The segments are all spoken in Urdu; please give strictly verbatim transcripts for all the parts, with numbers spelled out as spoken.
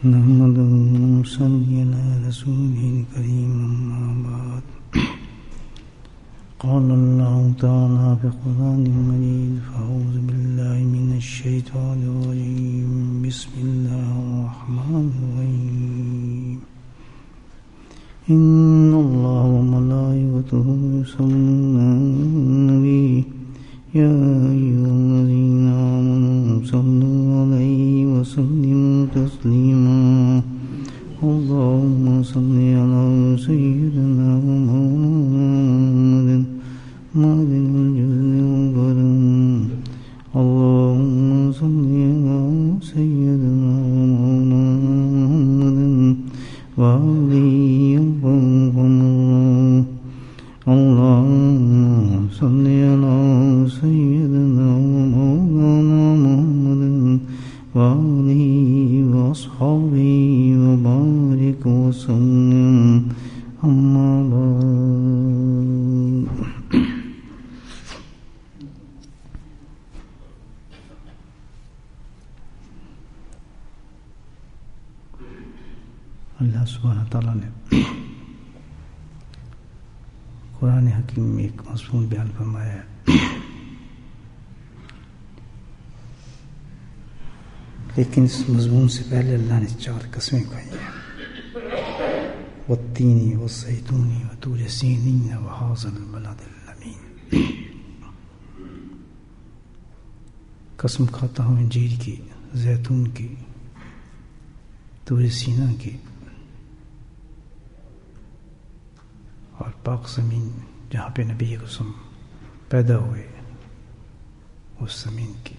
نحمده ونصلي على رسوله الكريم أما بعد قال الله تعالى في القرآن المجيد فأعوذ بالله من الشيطان الرجيم بسم الله الرحمن الرحيم إن الله وملائكته يصلون على النبي يا أيها الذين آمنوا صلوا عليه وسلموا تسليما اللهم صل على سيدنا محمد معدن الجود والكرم اللهم صل على سيدنا محمد وآله وصحبه اللهم صل على سيدنا مولانا محمد وآله وأصحابه وبارك وسلم أما بعد اللہ سبحانہ تعالیٰ نے قرآن حکیم میں ایک مضمون بیان فرمایا ہے لیکن اس مضمون سے پہلے اللہ نے چار قسمیں کھائی ہیں والتینی والزیتونی وطور سینین وہذا البلد الامین قسم کھاتا ہوں انجیر کی زیتون کی طور سینہ کی اور پاک زمین جہاں پہ نبی قسم پیدا ہوئے اس زمین کی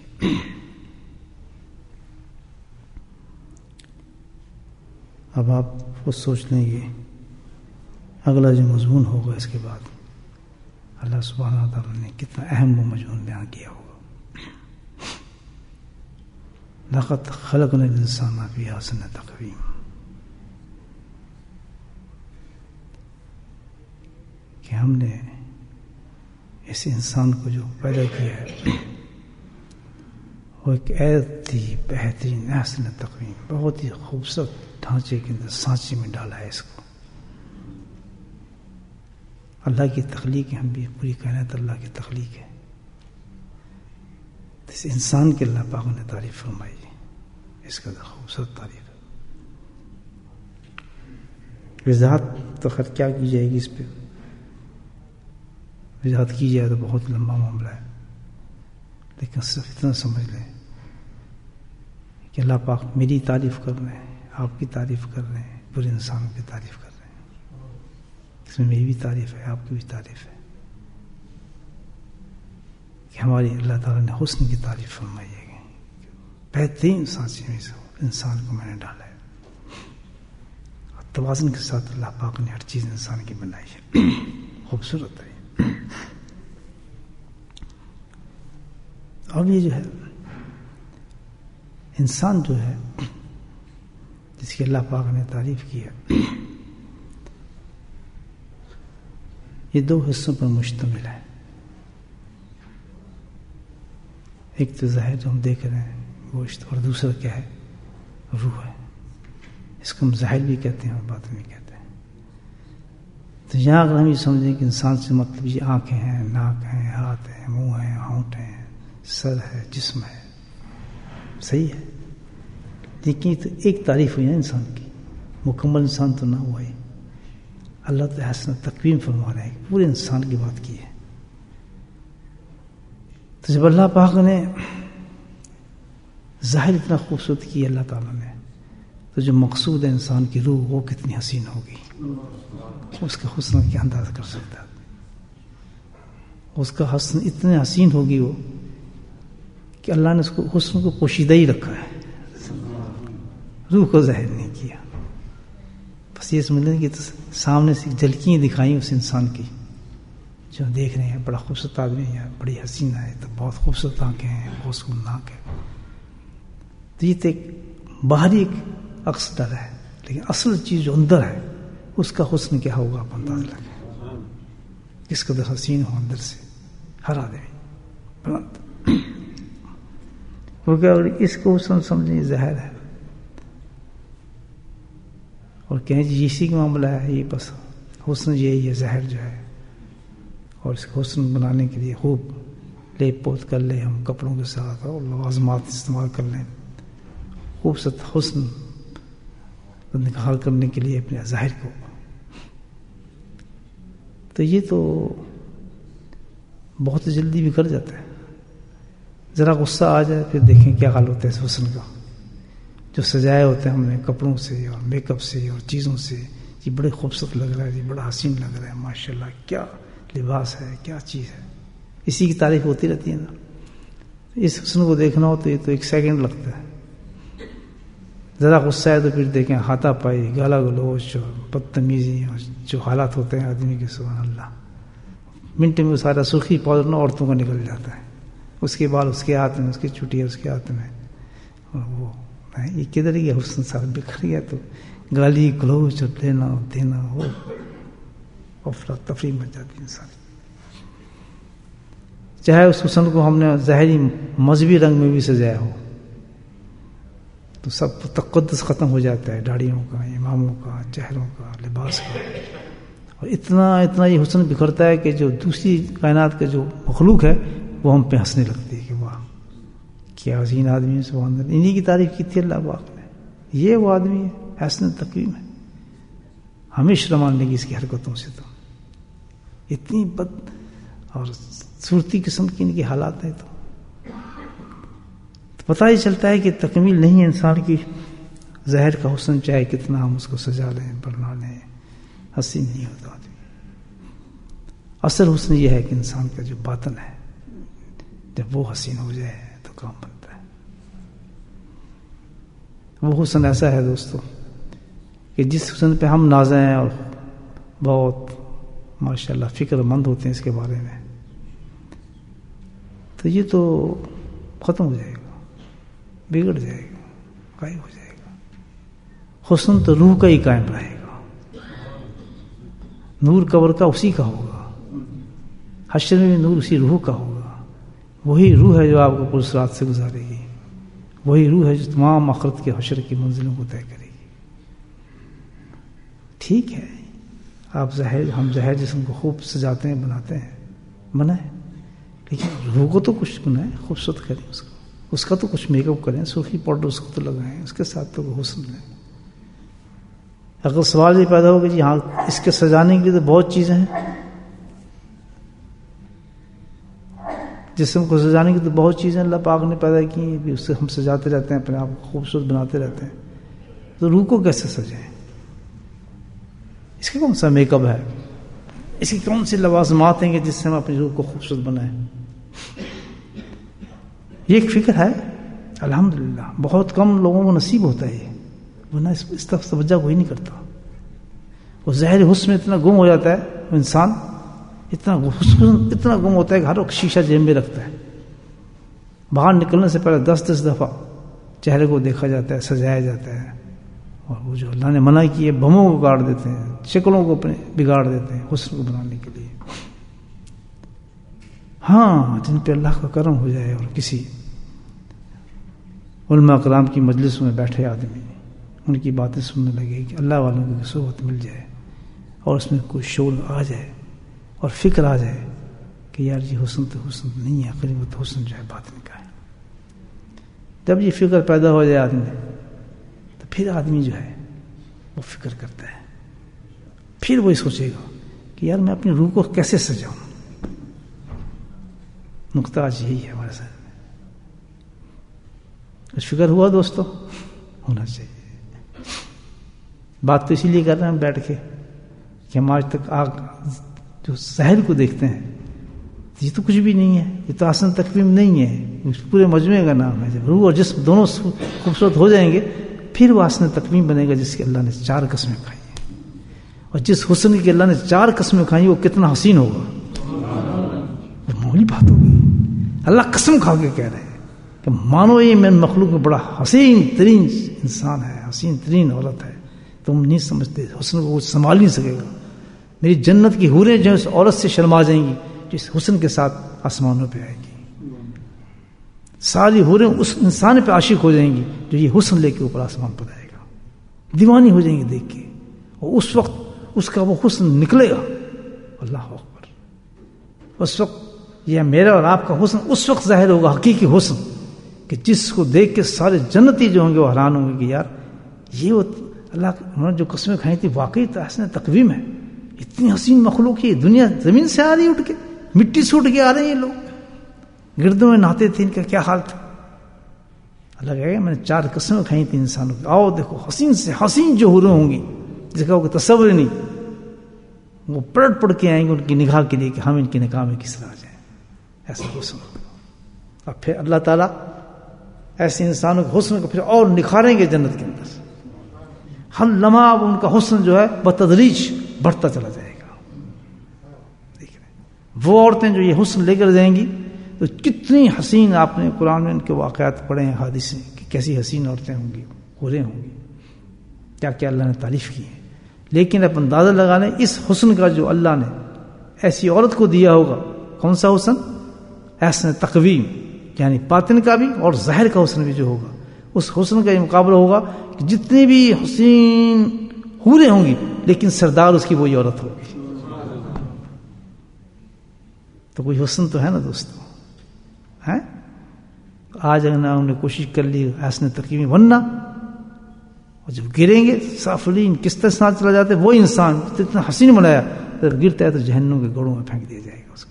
اب آپ وہ سوچ لیں گے اگلا جو مضمون ہوگا اس کے بعد اللہ سبحانہ وتعالیٰ نے کتنا اہم وہ مضمون بیان کیا ہوگا لقد خلقنا الانسان فی احسن تقویم کہ ہم نے اس انسان کو جو پیدا کیا ہے وہ ایک ایسی بہترین احسن تقویم بہت ہی خوبصورت ڈھانچے کے اندر سانچے میں ڈالا ہے اس کو اللہ کی تخلیق ہم بھی پوری کائنات اللہ کی تخلیق ہے اس انسان کے اللہ پاک نے تعریف فرمائی اس کا خوبصورت تعریف ہے وضاحت تو خیر کیا کی جائے گی اس پہ وضاحت کی جائے تو بہت لمبا معاملہ ہے لیکن صرف اتنا سمجھ لیں کہ اللہ پاک میری تعریف کر رہے ہیں آپ کی تعریف کر رہے ہیں پورے انسان کی تعریف کر رہے ہیں اس میں میری بھی تعریف ہے آپ کی بھی تعریف ہے کہ ہماری اللہ تعالیٰ نے حسن کی تعریف فرمائی ہے بہترین سانچے میں سے انسان کو میں نے ڈالا ہے اور توازن کے ساتھ اللہ پاک نے ہر چیز انسان کی بنائی ہے خوبصورت ہے اب یہ جو ہے انسان جو ہے جس کی اللہ پاک نے تعریف کی ہے یہ دو حصوں پر مشتمل ہے ایک تو ظاہر جو ہم دیکھ رہے ہیں گوشت اور دوسرا کیا ہے روح ہے اس کو ہم ظاہر بھی کہتے ہیں اور باطن بھی کہتے ہیں تو یہاں اگر ہم یہ سمجھیں کہ انسان سے مطلب یہ آنکھیں ہیں ناک ہیں ہاتھ ہیں منہ ہیں ہونٹ ہیں سر ہے جسم ہے صحیح ہے لیکن تو ایک تعریف ہوئی نا انسان کی مکمل انسان تو نہ ہوا ہے اللہ تو حسن تقویم فرما رہے ہیں پورے انسان کی بات کی ہے تو جب اللہ پاک نے ظاہر اتنا خوبصورت کی اللہ تعالیٰ نے تو جو مقصود ہے انسان کی روح وہ کتنی حسین ہوگی اس کا حسن کیا اندازہ کر سکتا ہے اس کا حسن اتنے حسین ہوگی وہ کہ اللہ نے اس کو حسن کو پوشیدہ ہی رکھا ہے روح کو ظاہر نہیں کیا بس یہ سمجھ لیں کہ سامنے سے جھلکیاں دکھائیں اس انسان کی جو دیکھ رہے ہیں بڑا خوبصورت آدمی ہے بڑی حسین ہے تو بہت خوبصورت آنکھیں ہیں بہت سوناک ہے تو یہ تو ایک باہری ایک عکس ڈر ہے لیکن اصل چیز جو اندر ہے اس کا حسن کیا ہوگا آپ انداز لگے کس قدر حسین ہو اندر سے ہر آدمی بلند کیونکہ اس کو حسن سمجھیں ظاہر ہے اور کہیں جی اسی کا معاملہ ہے، یہ بس حسن یہی ہے زہر جو ہے، اور اس کو حسن بنانے کے لیے خوب لیپ پوت کر لیں ہم کپڑوں کے ساتھ اور لوازمات استعمال کر لیں، خوبصورت حسن نکھار کرنے کے لیے اپنے ظاہر کو. تو یہ تو بہت جلدی بگڑ جاتا ہے. ذرا غصہ آ جائے پھر دیکھیں کیا حال ہوتا ہے اس حسن کا، جو سجائے ہوتے ہیں ہم نے کپڑوں سے اور میک اپ سے اور چیزوں سے، یہ بڑے خوبصورت لگ رہا ہے، یہ بڑا حسین لگ رہا ہے، ماشاءاللہ کیا لباس ہے، کیا چیز ہے، اسی کی تعریف ہوتی رہتی ہے نا. اس حسن کو دیکھنا ہو تو یہ تو ایک سیکنڈ لگتا ہے. ذرا غصہ ہے تو پھر دیکھیں ہاتھا پائی، گالا گلوچ اور بدتمیزی اور جو حالات ہوتے ہیں آدمی کے، سبحان اللہ، منٹ میں وہ سارا سرخی پاؤڈر نہ عورتوں کا نکل جاتا ہے، اس کے بعد اس کے ہاتھ میں، اس کی چٹیا اس کے ہاتھ میں، اور وہ یہ کدھر گیا حسن سارا بکھر گیا. تو گالی گلوچ اور لینا دینا وہ افراتفری مچ جاتی انسان. چاہے اس حسن کو ہم نے ظاہری مذہبی رنگ میں بھی سجایا ہو تو سب تقدس ختم ہو جاتا ہے، داڑھیوں کا، اماموں کا، چہروں کا، لباس کا. اور اتنا اتنا یہ حسن بکھرتا ہے کہ جو دوسری کائنات کا جو مخلوق ہے وہ ہم پہ ہنسنے لگتی ہے کہ واہ کیا حسین آدمی ہے، سبحان اللہ. انہی کی تعریف کی تھی اللہ پاک نے، یہ وہ آدمی ہے حسن تقویم ہے. ہمیں شرم آنے لگی اس کی حرکتوں سے، تو اتنی بد اور صورتی قسم کی ان کی حالات ہیں. تو پتہ ہی چلتا ہے کہ تکمیل نہیں ہے انسان کی. ظاہر کا حسن چاہے کتنا ہم اس کو سجا لیں بنا لیں، حسین نہیں ہوتا آدمی. اصل حسن یہ ہے کہ انسان کا جو باطن ہے جب وہ حسین ہو جائے تو کام بنتا ہے. وہ حسن ایسا ہے دوستو کہ جس حسن پہ ہم نازیں ہیں اور بہت ماشاءاللہ فکر مند ہوتے ہیں اس کے بارے میں، تو یہ تو ختم ہو جائے گا، بگڑ جائے گا، غائب ہو جائے گا. حسن تو روح کا ہی قائم رہے گا، نور قبر کا اسی کا ہوگا، حشر میں بھی نور اسی روح کا ہوگا. وہی روح ہے جو آپ کو پرسرات سے گزارے گی، وہی روح ہے جو تمام آخرت کے حشر کی منزلوں کو طے کرے گی. ٹھیک ہے آپ ظاہر ہم ظاہر جسم کو خوب سجاتے ہیں بناتے ہیں، بنائیں، لیکن روح کو تو کچھ بنائیں، خوبصورت کریں اس کو، اس کا تو کچھ میک اپ کریں، سرخی پاؤڈر اس کو تو لگائیں، اس کے ساتھ تو حسن لیں. اگر سوال یہ پیدا ہو کہ جی ہاں اس کے سجانے کے لیے تو بہت چیزیں ہیں، جسم کو سجانے کی تو بہت چیزیں اللہ پاک نے پیدا کی ہیں، اس سے ہم سجاتے رہتے ہیں، اپنے آپ کو خوبصورت بناتے رہتے ہیں. تو روح کو کیسے سجائیں؟ اس کا کون سا میک اپ ہے، اس کی کون سی لوازمات ہیں کہ جس سے ہم اپنی روح کو خوبصورت بنائیں؟ یہ ایک فکر ہے الحمدللہ بہت کم لوگوں کو نصیب ہوتا ہے، ورنہ اس طرف توجہ کوئی نہیں کرتا. وہ ظاہر حسن میں اتنا گم ہو جاتا ہے انسان، اتنا حسن اتنا گم ہوتا ہے کہ ہر وقت شیشہ جیب میں رکھتا ہے. باہر نکلنے سے پہلے دس دس دفعہ چہرے کو دیکھا جاتا ہے، سجایا جاتا ہے. اور وہ جو اللہ نے منع کیے بموں کو کاٹ دیتے ہیں، شکلوں کو اپنے بگاڑ دیتے ہیں حسن کو بنانے کے لیے. ہاں جن پہ اللہ کا کرم ہو جائے اور کسی علماء کرام کی مجلس میں بیٹھے آدمی ان کی باتیں سننے لگے کہ اللہ والوں کی صحبت مل جائے اور اس میں کوئی شعور آ جائے اور فکر آ جائے کہ یار یہ حسن تو حسن نہیں ہے، قریبت حسن جو ہے باطن کا ہے. جب یہ فکر پیدا ہو جائے آدمی تو پھر آدمی جو ہے وہ فکر کرتا ہے، پھر وہی سوچے گا کہ یار میں اپنی روح کو کیسے سجاؤں. نقطہ آج یہی ہے ہمارے ساتھ. کچھ فکر ہوا دوستو؟ ہونا چاہیے. بات تو اسی لیے کر رہے ہیں ہم بیٹھ کے کہ ہم آج تک آگ جو ظاہر کو دیکھتے ہیں یہ تو کچھ بھی نہیں ہے، یہ تو آسن تقویم نہیں ہے، پورے مجموعے کا نام ہے. جب روح اور جسم دونوں خوبصورت ہو جائیں گے پھر وہ آسن تقویم بنے گا جس کی اللہ نے چار قسمیں کھائی ہیں. اور جس حسن کی اللہ نے چار قسمیں کھائی وہ کتنا حسین ہوگا، وہ معمولی بات ہوگی. اللہ قسم کھا کے کہہ رہے ہیں کہ مانو یہ میں مخلوق میں بڑا حسین ترین انسان ہے، حسین ترین عورت ہے، تم نہیں سمجھتے، حسن کو سنبھال نہیں سکے گا. میری جنت کی حوریں جو اس عورت سے شرما جائیں گی جس حسن کے ساتھ آسمانوں پہ آئے گی. ساری حوریں اس انسان پہ عاشق ہو جائیں گی جو یہ حسن لے کے اوپر آسمان پر آئے گا، دیوانی ہو جائیں گی دیکھ کے. اور اس وقت اس کا وہ حسن نکلے گا. اللہ اکبر. اس وقت یہ میرا اور آپ کا حسن اس وقت ظاہر ہوگا, حقیقی حسن, کہ جس کو دیکھ کے سارے جنتی جو ہوں گے وہ حیران ہوں گے کہ یار یہ وہ اللہ انہوں نے جو قسمیں کھائی تھی واقعی احسن تقویم ہے. اتنی حسین مخلوق ہے, دنیا زمین سے آ رہی اٹھ کے, مٹی سے اٹھ کے آ رہے ہیں یہ لوگ, گردوں میں نہاتے تھے, ان کا کیا حال تھا. اللہ کہے گا میں نے چار قسمیں کھائی تھیں انسانوں کی, آؤ دیکھو حسین سے حسین جو حوریں ہوں گی جس کا وہ تصور نہیں, وہ پلٹ پڑ کے آئیں گے ان کی نگاہ کے لیے کہ ہم ان کی نگاہ میں کس طرح جائیں. ایسا حسن. اور پھر اللہ تعالیٰ ایسے انسانوں کے حسن کو پھر اور نکھاریں گے جنت کے اندر. ہر لمحہ اب ان کا حسن جو ہے بتدریج بڑھتا چلا جائے گا. دیکھ رہے وہ عورتیں جو یہ حسن لے کر جائیں گی تو کتنی حسین, آپ نے قرآن میں ان کے واقعات پڑھے ہیں, حادثے, کہ کیسی حسین عورتیں ہوں گی, حوریں ہوں گی, کیا کیا اللہ نے تعریف کی ہے. لیکن اب اندازہ لگا لیں اس حسن کا جو اللہ نے ایسی عورت کو دیا ہوگا, کون سا حسن, احسن تقویم, یعنی باطن کا بھی اور ظاہر کا حسن بھی جو ہوگا, اس حسن کا یہ مقابلہ ہوگا کہ جتنی بھی حسین حوریں ہوں گی لیکن سردار اس کی وہی عورت ہوگی. تو کوئی حسن تو ہے نا دوستوں, ہے. آج اگر انہوں نے کوشش کر لی حسن تقویمی بننا, اور جب گریں گے سافلین کس طرح سے چلا جاتے, وہ انسان جتنا حسین بنایا جب گرتا ہے تو جہنم کے گڑوں میں پھینک دیا جائے گا اس کو.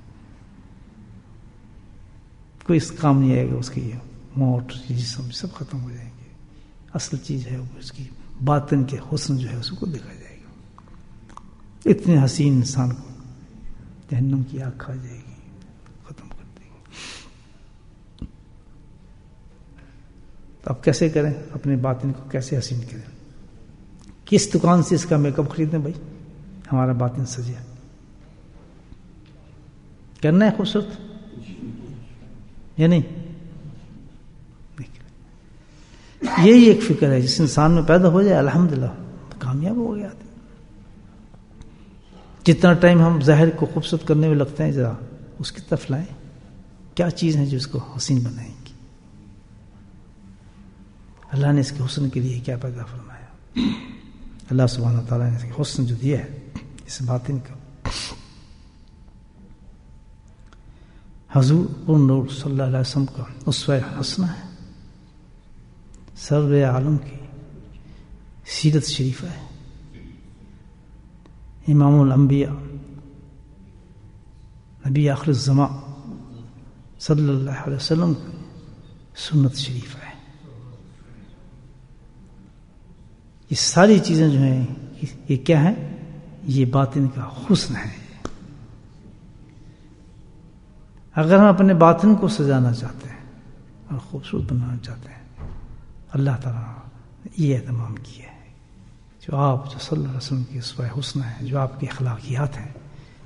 کوئی اس کام نہیں آئے گا اس کی, یہ موٹ جسم سب ختم ہو جائیں گے. اصل چیز ہے اس کی باطن کے حسن جو ہے اس کو دیکھا جائے گا. اتنے حسین انسان کو جہنم کی آگ کھا جائے گی, ختم کر دے گی. تو اب کیسے کریں اپنے باطن کو, کیسے حسین کریں, کس دکان سے اس کا میک اپ خریدیں بھائی ہمارا باطن سجے, کرنا ہے خوبصورت یا نہیں. یہی ایک فکر ہے جس انسان میں پیدا ہو جائے الحمدللہ کامیاب ہو گیا. جتنا ٹائم ہم ظاہر کو خوبصورت کرنے میں لگتے ہیں ذرا اس کی طرف لائیں, کیا چیز ہے جو اس کو حسین بنائیں گی. اللہ نے اس کے حسن کے لیے کیا پیدا فرمایا. اللہ سبحانہ تعالیٰ نے اس کے حسن جو دیا ہے اس باطن کا, حضور نور صلی اللہ علیہ وسلم کا اسوہ حسنہ ہے, سرور عالم کی سیرت شریفہ ہے, امام الانبیاء نبی آخر الزماں صلی اللہ علیہ وسلم کی سنت شریفہ ہے. یہ ساری چیزیں جو ہیں یہ کیا ہیں, یہ باطن کا حسن ہے. اگر ہم اپنے باطن کو سجانا چاہتے ہیں اور خوبصورت بنانا چاہتے ہیں, اللہ تعالیٰ نے یہ اہتمام کیا ہے. جو آپ جو صلی اللہ علیہ وسلم کی اسوہ حسنہ ہے, جو آپ کی اخلاقیات ہیں,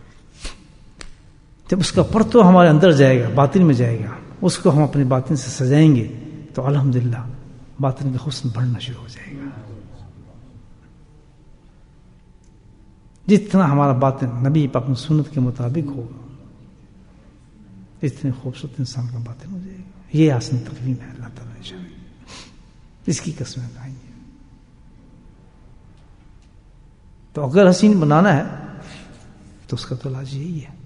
جب اس کا پرتو ہمارے اندر جائے گا, باطن میں جائے گا, اس کو ہم اپنے باطن سے سجائیں گے تو الحمدللہ باطن کا حسن بڑھنا شروع ہو جائے گا. جتنا ہمارا باطن نبی پاک کی سنت کے مطابق ہوگا اتنے خوبصورت انسان کا باطن ہو جائے گا. یہ حسن تقویم ہے اللہ تعالیٰ نے شامل, اس کی قسمیں کھائیں گے. تو اگر حسین بنانا ہے تو اس کا تو علاج یہی ہے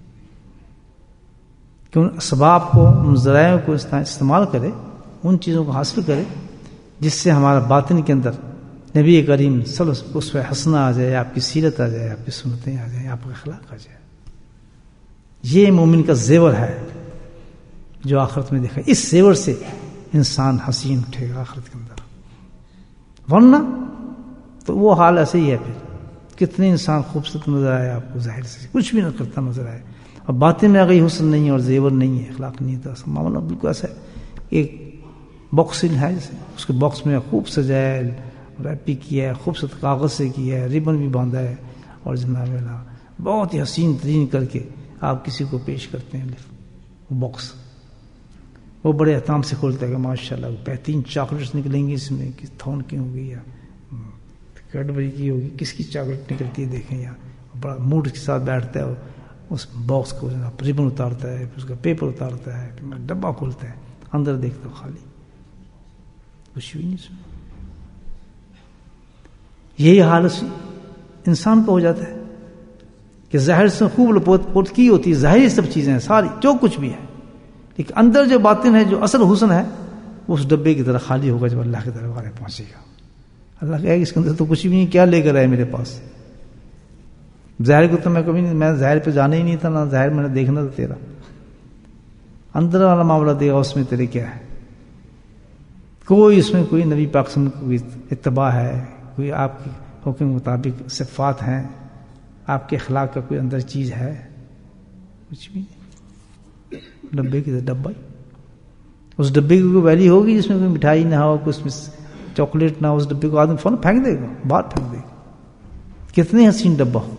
کہ ان اسباب کو, ان ذرائع کو استعمال کرے, ان چیزوں کو حاصل کرے جس سے ہمارا باطن کے اندر نبی کریم صلی اللہ علیہ وسلم اس پہ حسنہ آ جائے, آپ کی سیرت آ جائے, آپ کی سنتیں آ جائیں, آپ کا اخلاق آ جائے. یہ مومن کا زیور ہے جو آخرت میں دیکھا. اس زیور سے انسان حسین اٹھے گا آخرت کے اندر, ورنہ تو وہ حال ایسے ہی ہے. پھر کتنے انسان خوبصورت نظر آئے آپ کو, ظاہر سے کچھ بھی نہ کرتا نظر آئے, اور باطن میں اگر حسن نہیں ہے اور زیور نہیں ہے, اخلاق نہیں ہے, تو معاملہ بالکل ایسا ہے. ایک باکسنگ ہے جیسے, اس کے باکس میں خوب سجایا, ریپی کیا ہے, خوبصورت کاغذ سے کیا ہے, ریبن بھی باندھا ہے, اور جناب بہت ہی حسین ترین کر کے آپ کسی کو پیش کرتے ہیں وہ باکس. وہ بڑے احترام سے کھولتا ہے کہ ماشاء اللہ بہترین چاکلیٹس نکلیں گی اس میں, کس تھون کی ہوگی یا کیڈبری کی ہوگی, کس کی چاکلیٹ نکلتی ہے دیکھیں. یا بڑا موڈ کے ساتھ بیٹھتا ہے, اس باکس کو جناب ریبن اتارتا ہے, پھر اس کا پیپر اتارتا ہے, پھر ڈبہ کھولتا ہے, اندر دیکھتا ہوں خالی, کچھ بھی نہیں سنا. یہی حال انسان کا ہو جاتا ہے کہ ظاہر سے خوب لپوت پوت کی ہوتی ہے، ظاہری سب چیزیں ہیں ساری جو کچھ بھی ہے، لیکن اندر جو باطن ہے، جو اصل حسن ہے، وہ اس ڈبے کی طرح خالی ہوگا جب اللہ کے دربار میں پہنچے گا۔ اللہ کہے گا اس کے اندر تو کچھ بھی نہیں، کیا لے کر آئے میرے پاس؟ ظاہر کو تو میں کبھی نہیں، میں ظاہر پہ جانا ہی نہیں تھا، نہ ظاہر میں نے دیکھنا تھا تیرا، اندر والا معاملہ دے گا، اس میں تیرے کیا ہے؟ کوئی اس میں کوئی نبی پاک صلی اللہ علیہ وسلم کوئی اتباع ہے، کوئی آپ کے حکم کے مطابق صفات ہیں، آپ کے اخلاق کا کوئی اندر چیز ہے؟ کچھ بھی نہیں، ڈبے کی ڈبہ ہی۔ اس ڈبے کی کوئی ویلی ہوگی جس میں کوئی مٹھائی نہ ہو، کوئی اس میں چاکلیٹ نہ ہو، اس ڈبے کو آدمی فوراً پھینک دے گا، باہر پھینک دے گا، کتنے حسین ڈبہ ہو۔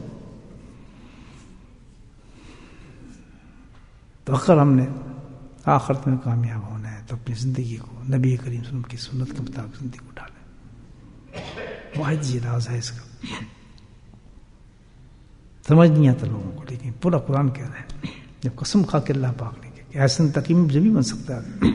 تو اگر ہم نے آخرت میں کامیاب ہونا ہے تو اپنی زندگی کو نبی کریم صلی اللہ علیہ وسلم کی سنت کے مطابق زندگی کو ڈالیں۔ واحد یہ راز ہے اس کا، سمجھ نہیں آتا لوگوں کو، لیکن پورا قرآن کہہ رہا ہے، جب قسم کھا کے اللہ پاک نے کہ ایسا تقیم جب بھی بن سکتا ہے۔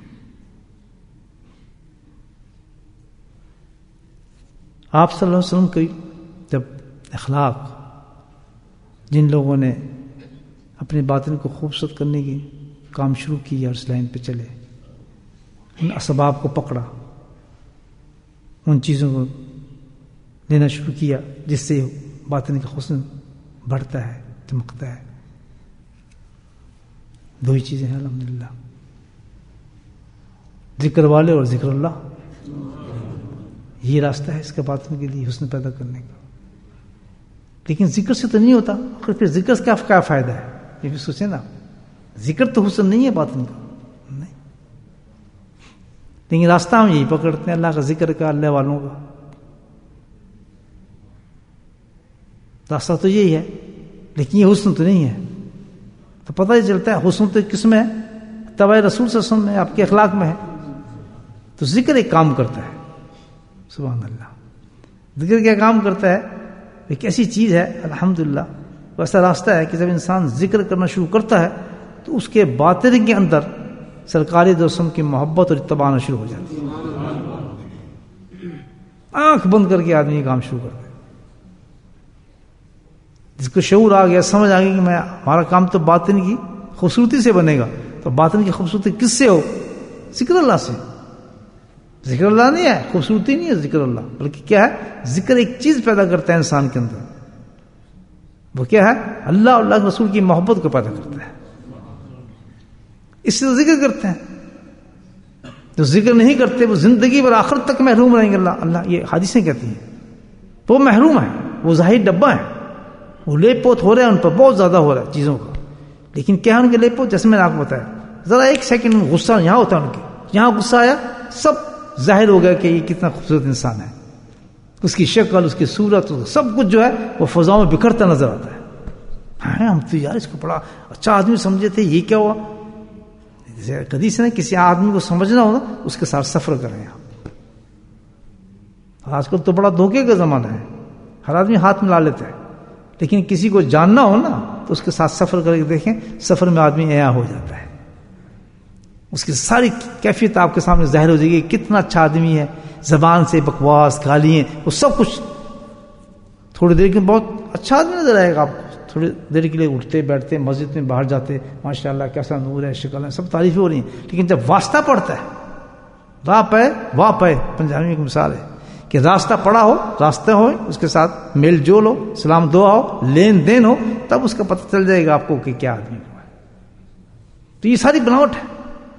آپ صلی اللہ علیہ وسلم کی جب اخلاق، جن لوگوں نے اپنے باطن کو خوبصورت کرنے کی کام شروع کیا اور اس لائن پہ چلے، ان اسباب کو پکڑا، ان چیزوں کو لینا شروع کیا جس سے باطن کا حسن بڑھتا ہے، چمکتا ہے، دو ہی چیزیں ہیں الحمدللہ، ذکر والے اور ذکر اللہ۔ یہ راستہ ہے اس کے باطن کے لیے حسن پیدا کرنے کا، لیکن ذکر سے تو نہیں ہوتا، پھر ذکر سے کیا فائدہ ہے؟ یہ بھی سوچیں نا، ذکر تو حسن نہیں ہے باطن کا، نہیں، لیکن راستہ ہم یہی پکڑتے ہیں، اللہ کا ذکر کا، اللہ والوں کا راستہ تو یہی ہے، لیکن یہ حسن تو نہیں ہے۔ تو پتہ ہی چلتا ہے حسن تو کس میں ہے؟ تبع رسول صلی اللہ علیہ وسلم میں، آپ کے اخلاق میں ہے۔ تو ذکر ایک کام کرتا ہے، سبحان اللہ، ذکر کیا کام کرتا ہے؟ ایک ایسی چیز ہے الحمدللہ، ایسا راستہ ہے کہ جب انسان ذکر کرنا شروع کرتا ہے تو اس کے باطن کے اندر سرکار دو وسلم کی محبت اور اتباع آنا شروع ہو جاتی ہے۔ آنکھ بند کر کے آدمی کام شروع کرتا ہے، جس کو شعور آ گیا، سمجھ آ گئی کہ میں ہمارا کام تو باطن کی خوبصورتی سے بنے گا، تو باطن کی خوبصورتی کس سے ہو؟ ذکر اللہ سے۔ ذکر اللہ نہیں ہے، خوبصورتی نہیں ہے ذکر اللہ، بلکہ کیا ہے؟ ذکر ایک چیز پیدا کرتا ہے انسان کے اندر، وہ کیا ہے؟ اللہ اور اللہ کے رسول کی محبت کو پیدا کرتا ہے، اس سے تو ذکر کرتے ہیں۔ جو ذکر نہیں کرتے وہ زندگی بھر آخرت تک محروم رہیں گے، اللہ اللہ یہ حدیثیں کہتی ہیں، وہ محروم ہیں، وہ ظاہر ڈبہ ہیں، وہ لے پوت ہو رہے ہیں، ان پر بہت زیادہ ہو رہا ہے چیزوں کا، لیکن کیا ان کے لے پوت؟ جیسے میں نے آپ کو بتایا، ذرا ایک سیکنڈ غصہ یہاں ہوتا ہے ان کے، یہاں غصہ آیا، سب ظاہر ہو گیا کہ یہ کتنا خوبصورت انسان ہے، اس کی شکل، اس کی صورت، سب کچھ جو ہے وہ فضاؤں میں بکھرتا نظر آتا ہے۔ ہاں ہم تو یار اس کو بڑا اچھا آدمی سمجھے تھے، یہ کیا ہوا؟ کدی سے نا کسی آدمی کو سمجھنا ہو نا، اس کے ساتھ سفر کریں آپ۔ آج کل تو بڑا دھوکے کا زمانہ ہے، ہر آدمی ہاتھ ملا لیتا ہے، لیکن کسی کو جاننا ہو نا تو اس کے ساتھ سفر کر کے دیکھیں، سفر میں آدمی عیا ہو جاتا ہے، اس کی ساری کیفیت آپ کے سامنے ظاہر ہو جائے گی، کتنا اچھا آدمی ہے، زبان سے بکواس، گالیاں، وہ سب کچھ تھوڑی دیر کے بہت اچھا آدمی نظر آئے گا آپ کو، تھوڑی دیر کے لیے اٹھتے بیٹھتے، مسجد میں باہر جاتے، ماشاءاللہ کیسا نور ہے، شکل ہے، سب تعریفیں ہو رہی ہیں، لیکن جب واسطہ پڑتا ہے، راہ پہ واہ پہ، پنجابی میں ایک مثال ہے کہ راستہ پڑا ہو، راستہ ہو، اس کے ساتھ میل جول ہو، سلام دعا ہو، لین دین ہو، تب اس کا پتہ چل جائے گا آپ کو کہ کیا آدمی ہے۔ تو یہ ساری بناوٹ ہے،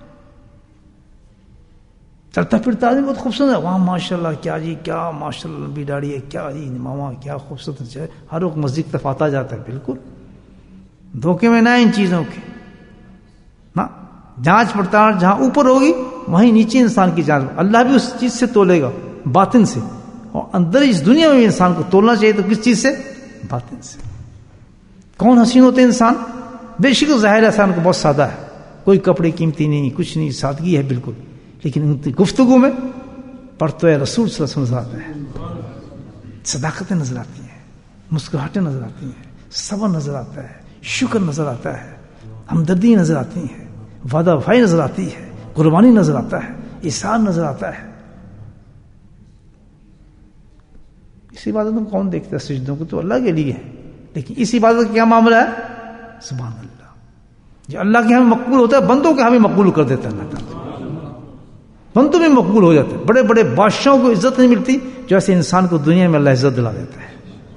چلتا پھرتا آدمی بہت خوبصورت ہے، وہاں ماشاء اللہ کیا جی، کیا ماشاء اللہ لمبی داڑھی ہے، کیا جی ماما کیا خوبصورت ہے، ہر وقت مسجد طرف آتا جاتا ہے، بالکل دھوکے میں نہ ان چیزوں کے، نا جانچ پڑتال جہاں اوپر ہوگی وہیں نیچے انسان کی جانچ، اللہ بھی اس چیز سے تولے گا، باطن سے، اور اندر اس دنیا میں بھی انسان کو تولنا چاہیے، تو کس چیز سے؟ باطن سے۔ کون حسین ہوتے ہیں انسان؟ بے شک ظاہر انسان کو بہت سادہ ہے، کوئی کپڑے قیمتی نہیں، کچھ نہیں، سادگی ہے بالکل، لیکن ان کی گفتگو میں پڑھتے ہوئے رسول صلی اللہ علیہ وسلم نظر آتا ہے، صداقتیں نظر آتی ہیں، مسکراہٹیں نظر آتی ہیں، صبر نظر آتا ہے، شکر نظر آتا ہے، ہمدردی نظر آتی ہے، وعدہ وفائی نظر آتی ہے، قربانی نظر آتا ہے، احسان نظر آتا ہے۔ اس عبادت کو کون دیکھتا ہے؟ سجدوں کو تو اللہ کے لیے ہے، لیکن اس عبادت کا کیا معاملہ ہے؟ سبحان اللہ، جو اللہ کے ہاں مقبول ہوتا ہے بندوں کے ہاں بھی مقبول کر دیتا ہے اللہ تعالیٰ، بندوں میں مقبول ہو جاتے ہیں۔ بڑے بڑے بادشاہوں کو عزت نہیں ملتی جو ایسے انسان کو دنیا میں اللہ عزت دلا دیتا ہے۔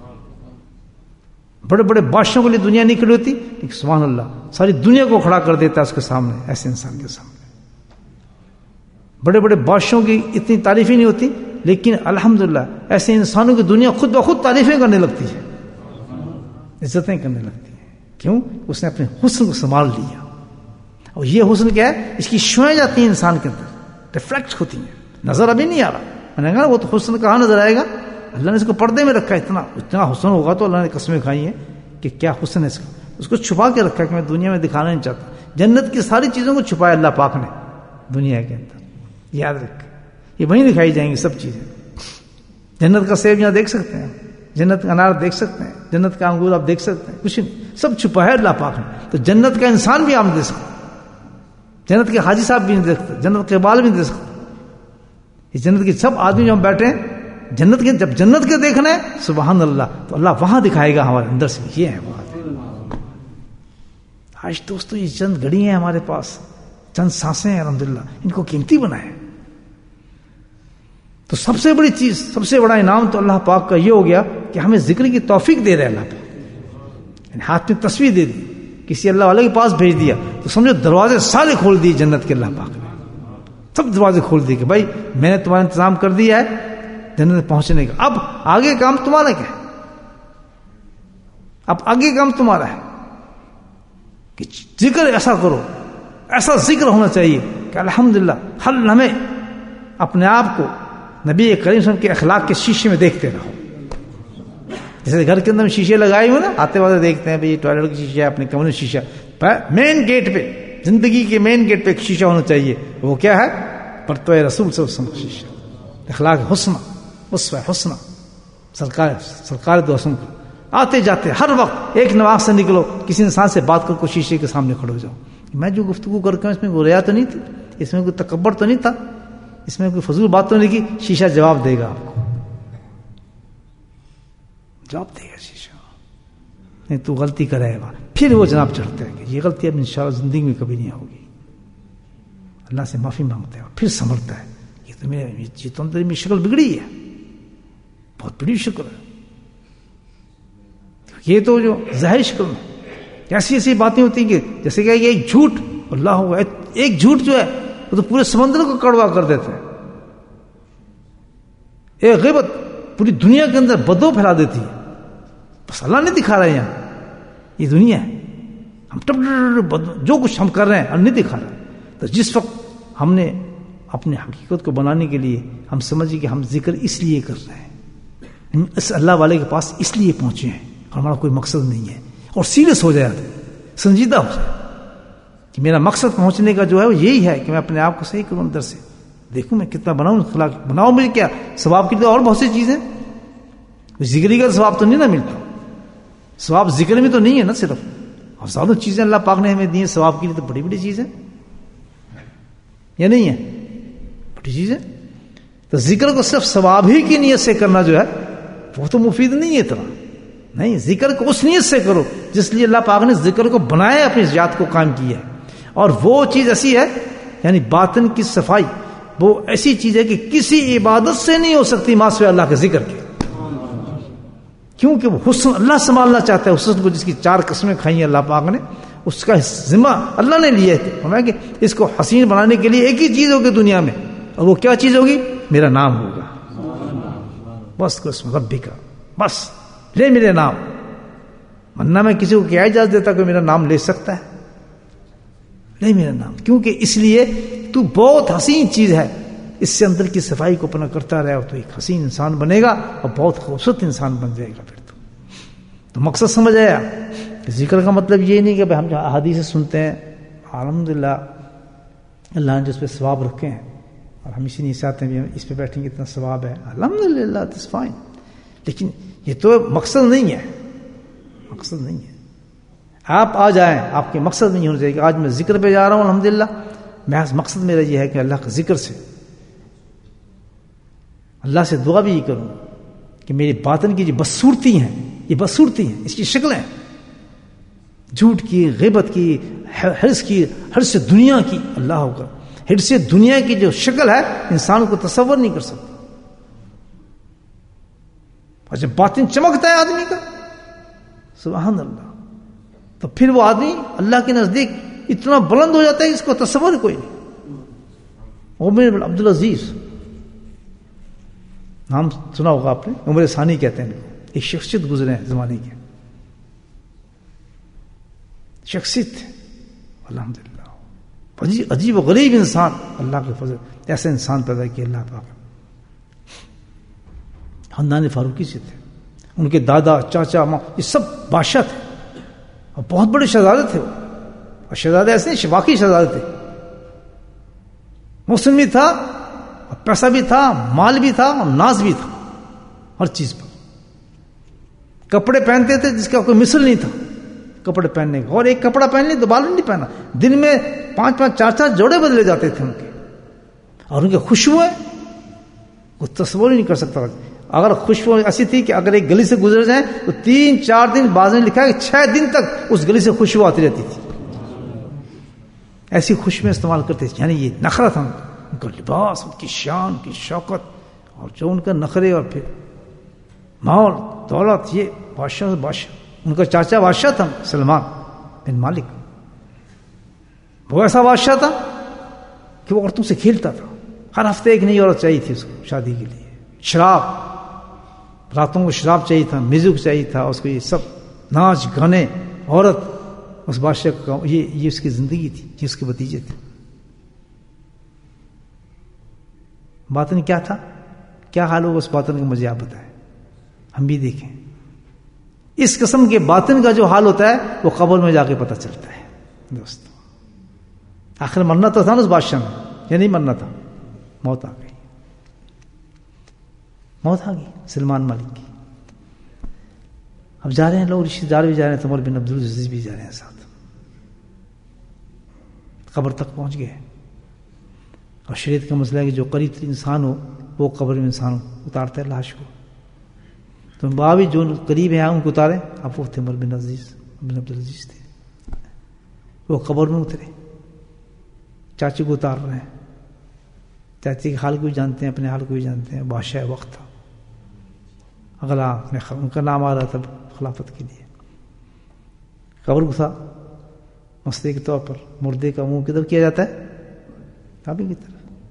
بڑے بڑے بادشاہوں کے لیے دنیا نہیں کھڑی ہوتی، لیکن سبحان اللہ ساری دنیا کو کھڑا کر دیتا ہے اس کے سامنے، ایسے انسان کے سامنے۔ بڑے بڑے بادشاہوں کی اتنی تعریفیں نہیں ہوتی، لیکن الحمدللہ ایسے انسانوں کی دنیا خود بخود تعریفیں کرنے لگتی ہے، عزتیں کرنے لگتی ہے۔ کیوں؟ اس نے اپنے حسن کو سنبھال لیا، اور یہ حسن کیا ہے؟ اس کی شوئیں جاتی ہیں انسان کے اندر، ریفلیکٹ ہوتی ہیں، نظر ابھی نہیں آ رہا۔ میں نے کہا وہ تو حسن کہاں نظر آئے گا؟ اللہ نے اس کو پردے میں رکھا ہے، اتنا اتنا حسن ہوگا تو اللہ نے قسمیں کھائی ہیں کہ کیا حسن ہے اس کا، اس کو چھپا کے رکھا ہے کہ میں دنیا میں دکھانا نہیں چاہتا۔ جنت کی ساری چیزوں کو چھپایا اللہ پاک نے دنیا کے اندر، یاد رکھ، یہ وہیں دکھائی جائیں گی سب چیزیں۔ جنت کا سیب یہاں دیکھ سکتے ہیں، جنت کا انار دیکھ سکتے ہیں، جنت کا انگور آپ دیکھ سکتے ہیں، کچھ نہیں، سب چھپا ہے اللہ پاک نے۔ تو جنت کا انسان بھی آپ دیکھ سکتے، جنت کے حاجی صاحب بھی نہیں دیکھ سکتے، جنت کے بال بھی نہیں دیکھ سکتے۔ یہ جنت کے سب آدمی جو ہم بیٹھے ہیں جنت کے، جب جنت کے دیکھنا ہے سبحان اللہ تو اللہ وہاں دکھائے گا ہمارے اندر سے۔ یہ ہے بات۔ آج دوستو یہ چند گھڑی ہیں ہمارے پاس، چند سانسیں ہیں، الحمدللہ ان کو قیمتی بنائیں۔ تو سب سے بڑی چیز، سب سے بڑا انعام تو اللہ پاک کا یہ ہو گیا کہ ہمیں ذکر کی توفیق دے رہے اللہ پاک، ہاتھ میں تصویر دے دی، کسی اللہ والے کے پاس بھیج دیا تو سمجھو دروازے سارے کھول دیے جنت کے اللہ پاک نے، سب دروازے کھول دیے کہ بھائی میں نے تمہارا انتظام کر دیا ہے جنت میں پہنچنے کا، اب آگے کام تمہارا کیا ہے؟ اب آگے کام تمہارا ہے کہ ذکر ایسا کرو، ایسا ذکر ہونا چاہیے کہ الحمدللہ ہر لمحے اپنے آپ کو نبی کریم صلی اللہ علیہ وسلم کے اخلاق کے شیشے میں دیکھتے رہو۔ جیسے گھر کے اندر شیشے لگائے ہوئے نا، آتے والے دیکھتے ہیں بھائی ٹوائلٹ کی شیشہ ہے، اپنے کمرے میں شیشہ، مین گیٹ پہ، زندگی کے مین گیٹ پہ ایک شیشہ ہونا چاہیے، وہ کیا ہے؟ پرتو رسول صلی اللہ علیہ وسلم کا شیشہ، اخلاق حسنہ، اسوہ حسنہ، سرکار سرکار دو حسن کو آتے جاتے ہر وقت ایک نماز سے نکلو کسی انسان سے بات کر کو شیشے کے سامنے کھڑے ہو جاؤ، میں جو گفتگو کر کے اس میں کوئی ریا تو نہیں تھی، اس میں کوئی تکبر تو نہیں تھا، اس میں کوئی فضول بات تو نہیں کی، شیشہ جواب دے گا، آپ کو جواب دے گا شیشہ، نہیں تو غلطی کرے گا، پھر وہ جناب چڑھتا ہے کہ یہ غلطی اب انشاءاللہ زندگی میں کبھی نہیں ہوگی، اللہ سے معافی مانگتا ہے، پھر سنبھلتا ہے، یہ تو میرے یہ تو میری شکل بگڑی ہے، بہت بڑی شکل ہے، یہ تو جو ظاہر شکل میں ایسی ایسی باتیں ہوتی ہیں کہ جیسے کہ ایک جھوٹ، اللہ ہوا ایک جھوٹ جو ہے وہ تو پورے سمندر کو کڑوا کر دیتے ہیں، ایک غیبت پوری دنیا کے اندر بدو پھیلا دیتی ہے، بس اللہ نہیں دکھا رہے یہاں، یہ دنیا ہے، ہم ٹپ جو کچھ ہم کر رہے ہیں ہم نہیں دکھا رہے۔ تو جس وقت ہم نے اپنے حقیقت کو بنانے کے لیے ہم سمجھے کہ ہم ذکر اس لیے کر رہے ہیں، اس اللہ والے کے پاس اس لیے پہنچے ہیں اور ہمارا کوئی مقصد نہیں ہے، اور سیریس ہو جائے، سنجیدہ ہو جائے کہ میرا مقصد پہنچنے کا جو ہے وہ یہی ہے کہ میں اپنے آپ کو صحیح کروں، اندر سے دیکھوں میں کتنا بناؤں، اخلاق بناؤں، مجھے کیا ثواب کے لیے اور بہت سی چیزیں، ذکری کا ثواب تو نہیں نہ ملتا، ثواب ذکر میں تو نہیں ہے نا صرف، اور زیادہ چیزیں اللہ پاک نے ہمیں دی ہیں ثواب کے لیے، تو بڑی بڑی چیزیں یا نہیں ہے، بڑی چیزیں۔ تو ذکر کو صرف ثواب ہی کی نیت سے کرنا جو ہے وہ تو مفید نہیں ہے اتنا، نہیں، ذکر کو اس نیت سے کرو جس لیے اللہ پاک نے ذکر کو بنایا، اپنی ذات کو قائم کیا ہے، اور وہ چیز ایسی ہے یعنی باطن کی صفائی، وہ ایسی چیز ہے کہ کسی عبادت سے نہیں ہو سکتی ماں سوائے اللہ کے ذکر کے، کیونکہ وہ حسن اللہ سنبھالنا چاہتا ہے، حسن کو جس کی چار قسمیں کھائی ہیں اللہ پاک نے، اس کا ذمہ اللہ نے لیا ہے، فرمایا کہ اس کو حسین بنانے کے لیے ایک ہی چیز ہوگی دنیا میں، اور وہ کیا چیز ہوگی؟ میرا نام ہوگا، بس قسم ربی کا، بس لے میرے نام، ورنہ میں کسی کو کیا اجازت دیتا کہ میرا نام لے سکتا ہے؟ لے میرا نام، کیونکہ اس لیے تو بہت حسین چیز ہے، اس سے اندر کی صفائی کو اپنا کرتا رہے تو ایک حسین انسان بنے گا اور بہت خوبصورت انسان بن جائے گا۔ پھر تو تو مقصد سمجھ آیا، ذکر کا مطلب یہ نہیں کہ ہم جو احادیث سنتے ہیں، الحمدللہ اللہ نے جس پہ ثواب رکھے ہیں اور ہم اسی نہیں چاہتے ہیں اس پہ بیٹھیں گے اتنا ثواب ہے، الحمدللہ اٹس فائن، لیکن یہ تو مقصد نہیں ہے، مقصد نہیں ہے۔ آپ آ جائیں، آپ کے مقصد نہیں ہونا چاہیے کہ آج میں ذکر پہ جا رہا ہوں الحمدللہ، محض مقصد میرا یہ ہے کہ اللہ کا ذکر سے اللہ سے دعا بھی یہ کروں کہ میری باطن کی جو بدصورتی ہیں یہ بدصورتی ہیں، اس کی شکلیں جھوٹ کی، غیبت کی، حرص کی، حرص دنیا کی، اللہ ہوگا حرص دنیا کی جو شکل ہے انسان کو تصور نہیں کر سکتا. اور جب باطن چمکتا ہے آدمی کا سبحان اللہ تو پھر وہ آدمی اللہ کے نزدیک اتنا بلند ہو جاتا ہے کہ اس کو تصور کوئی نہیں. عمر بن عبد العزیز نام سنا ہوگا آپ نے، عمر ثانی کہتے ہیں، ایک شخصیت گزرے ہیں زمانے کی، شخصیت الحمدللہ عجیب عجیب و غریب انسان، اللہ کے فضل ایسے انسان پیدا کیا اللہ پاک. خاندان فاروقی سے تھے، ان کے دادا چاچا ماں یہ سب بادشاہ تھے اور بہت بڑے شہزادے تھے وہ، اور شہزادے ایسے نہیں واقعی شہزادے تھے، محسن بھی تھا اور پیسہ بھی تھا، مال بھی تھا اور ناز بھی تھا ہر چیز پر. کپڑے پہنتے تھے جس کا کوئی مثل نہیں تھا کپڑے پہننے کا، اور ایک کپڑا پہن لی دوبارہ نہیں پہنا، دن میں پانچ پانچ چار چار جوڑے بدلے جاتے تھے ان کے. اور ان کی خوشبوئیں وہ تصور ہی نہیں کر سکتا. اگر خوشبو ایسی تھی کہ اگر ایک گلی سے گزر جائیں تو تین چار دن بعض نے لکھا ہے کہ چھ دن تک اس گلی سے خوشبو آتی رہتی تھی، ایسی خوشبوئیں استعمال کرتے تھے. یعنی یہ نخرہ تھا ان کا لباس، ان کی شان، ان کی شوقت، اور جو ان کا نخرے، اور پھر مال دولت، یہ بادشاہ سے بادشاہ. ان کا چاچا بادشاہ تھا سلمان بن مالک، وہ ایسا بادشاہ تھا کہ وہ عورتوں سے کھیلتا تھا، ہر ہفتے ایک نئی عورت چاہیے تھی اس کو شادی کے لیے. شراب، راتوں کو شراب چاہیے تھا، میوزک چاہیے تھا اس کو، یہ سب ناچ گانے، عورت، اس بادشاہ کا یہ یہ اس کی زندگی تھی، یہ اس کے بتیجے تھے. باطن کیا تھا، کیا حال ہو اس باطن کا مجھے آپ بتائیں، ہم بھی دیکھیں. اس قسم کے باطن کا جو حال ہوتا ہے وہ قبر میں جا کے پتہ چلتا ہے دوست. آخر مرنا تو تھا نا اس بادشاہ میں، یا نہیں مرنا تھا؟ موت آ گئی، موت آ گئی سلمان مالک کی. اب جا رہے ہیں لوگ، رشتے دار بھی جا رہے ہیں، عمر بن عبد العزیز بھی جا رہے ہیں ساتھ. قبر تک پہنچ گئے، اور شریعت کا مسئلہ ہے کہ جو قریب ترین انسان ہو وہ قبر میں انسان اتارتا ہے لاش کو. تو بابی جو قریب ہیں ان کو اتارے. اب وہ تھے عمر بن عزیز بن عبد العزیز تھے، وہ قبر میں اترے، چاچی کو اتار رہے ہیں. چاچی کے حال کو بھی جانتے ہیں، اپنے حال کو بھی جانتے ہیں. بادشاہ وقت تھا، اگلا ان کا نام آ رہا تھا خلافت کے لیے. قبر کو تھا مسئلے کے طور پر، مردے کا منہ کدھر کیا جاتا ہے؟ کعبے کی طرف.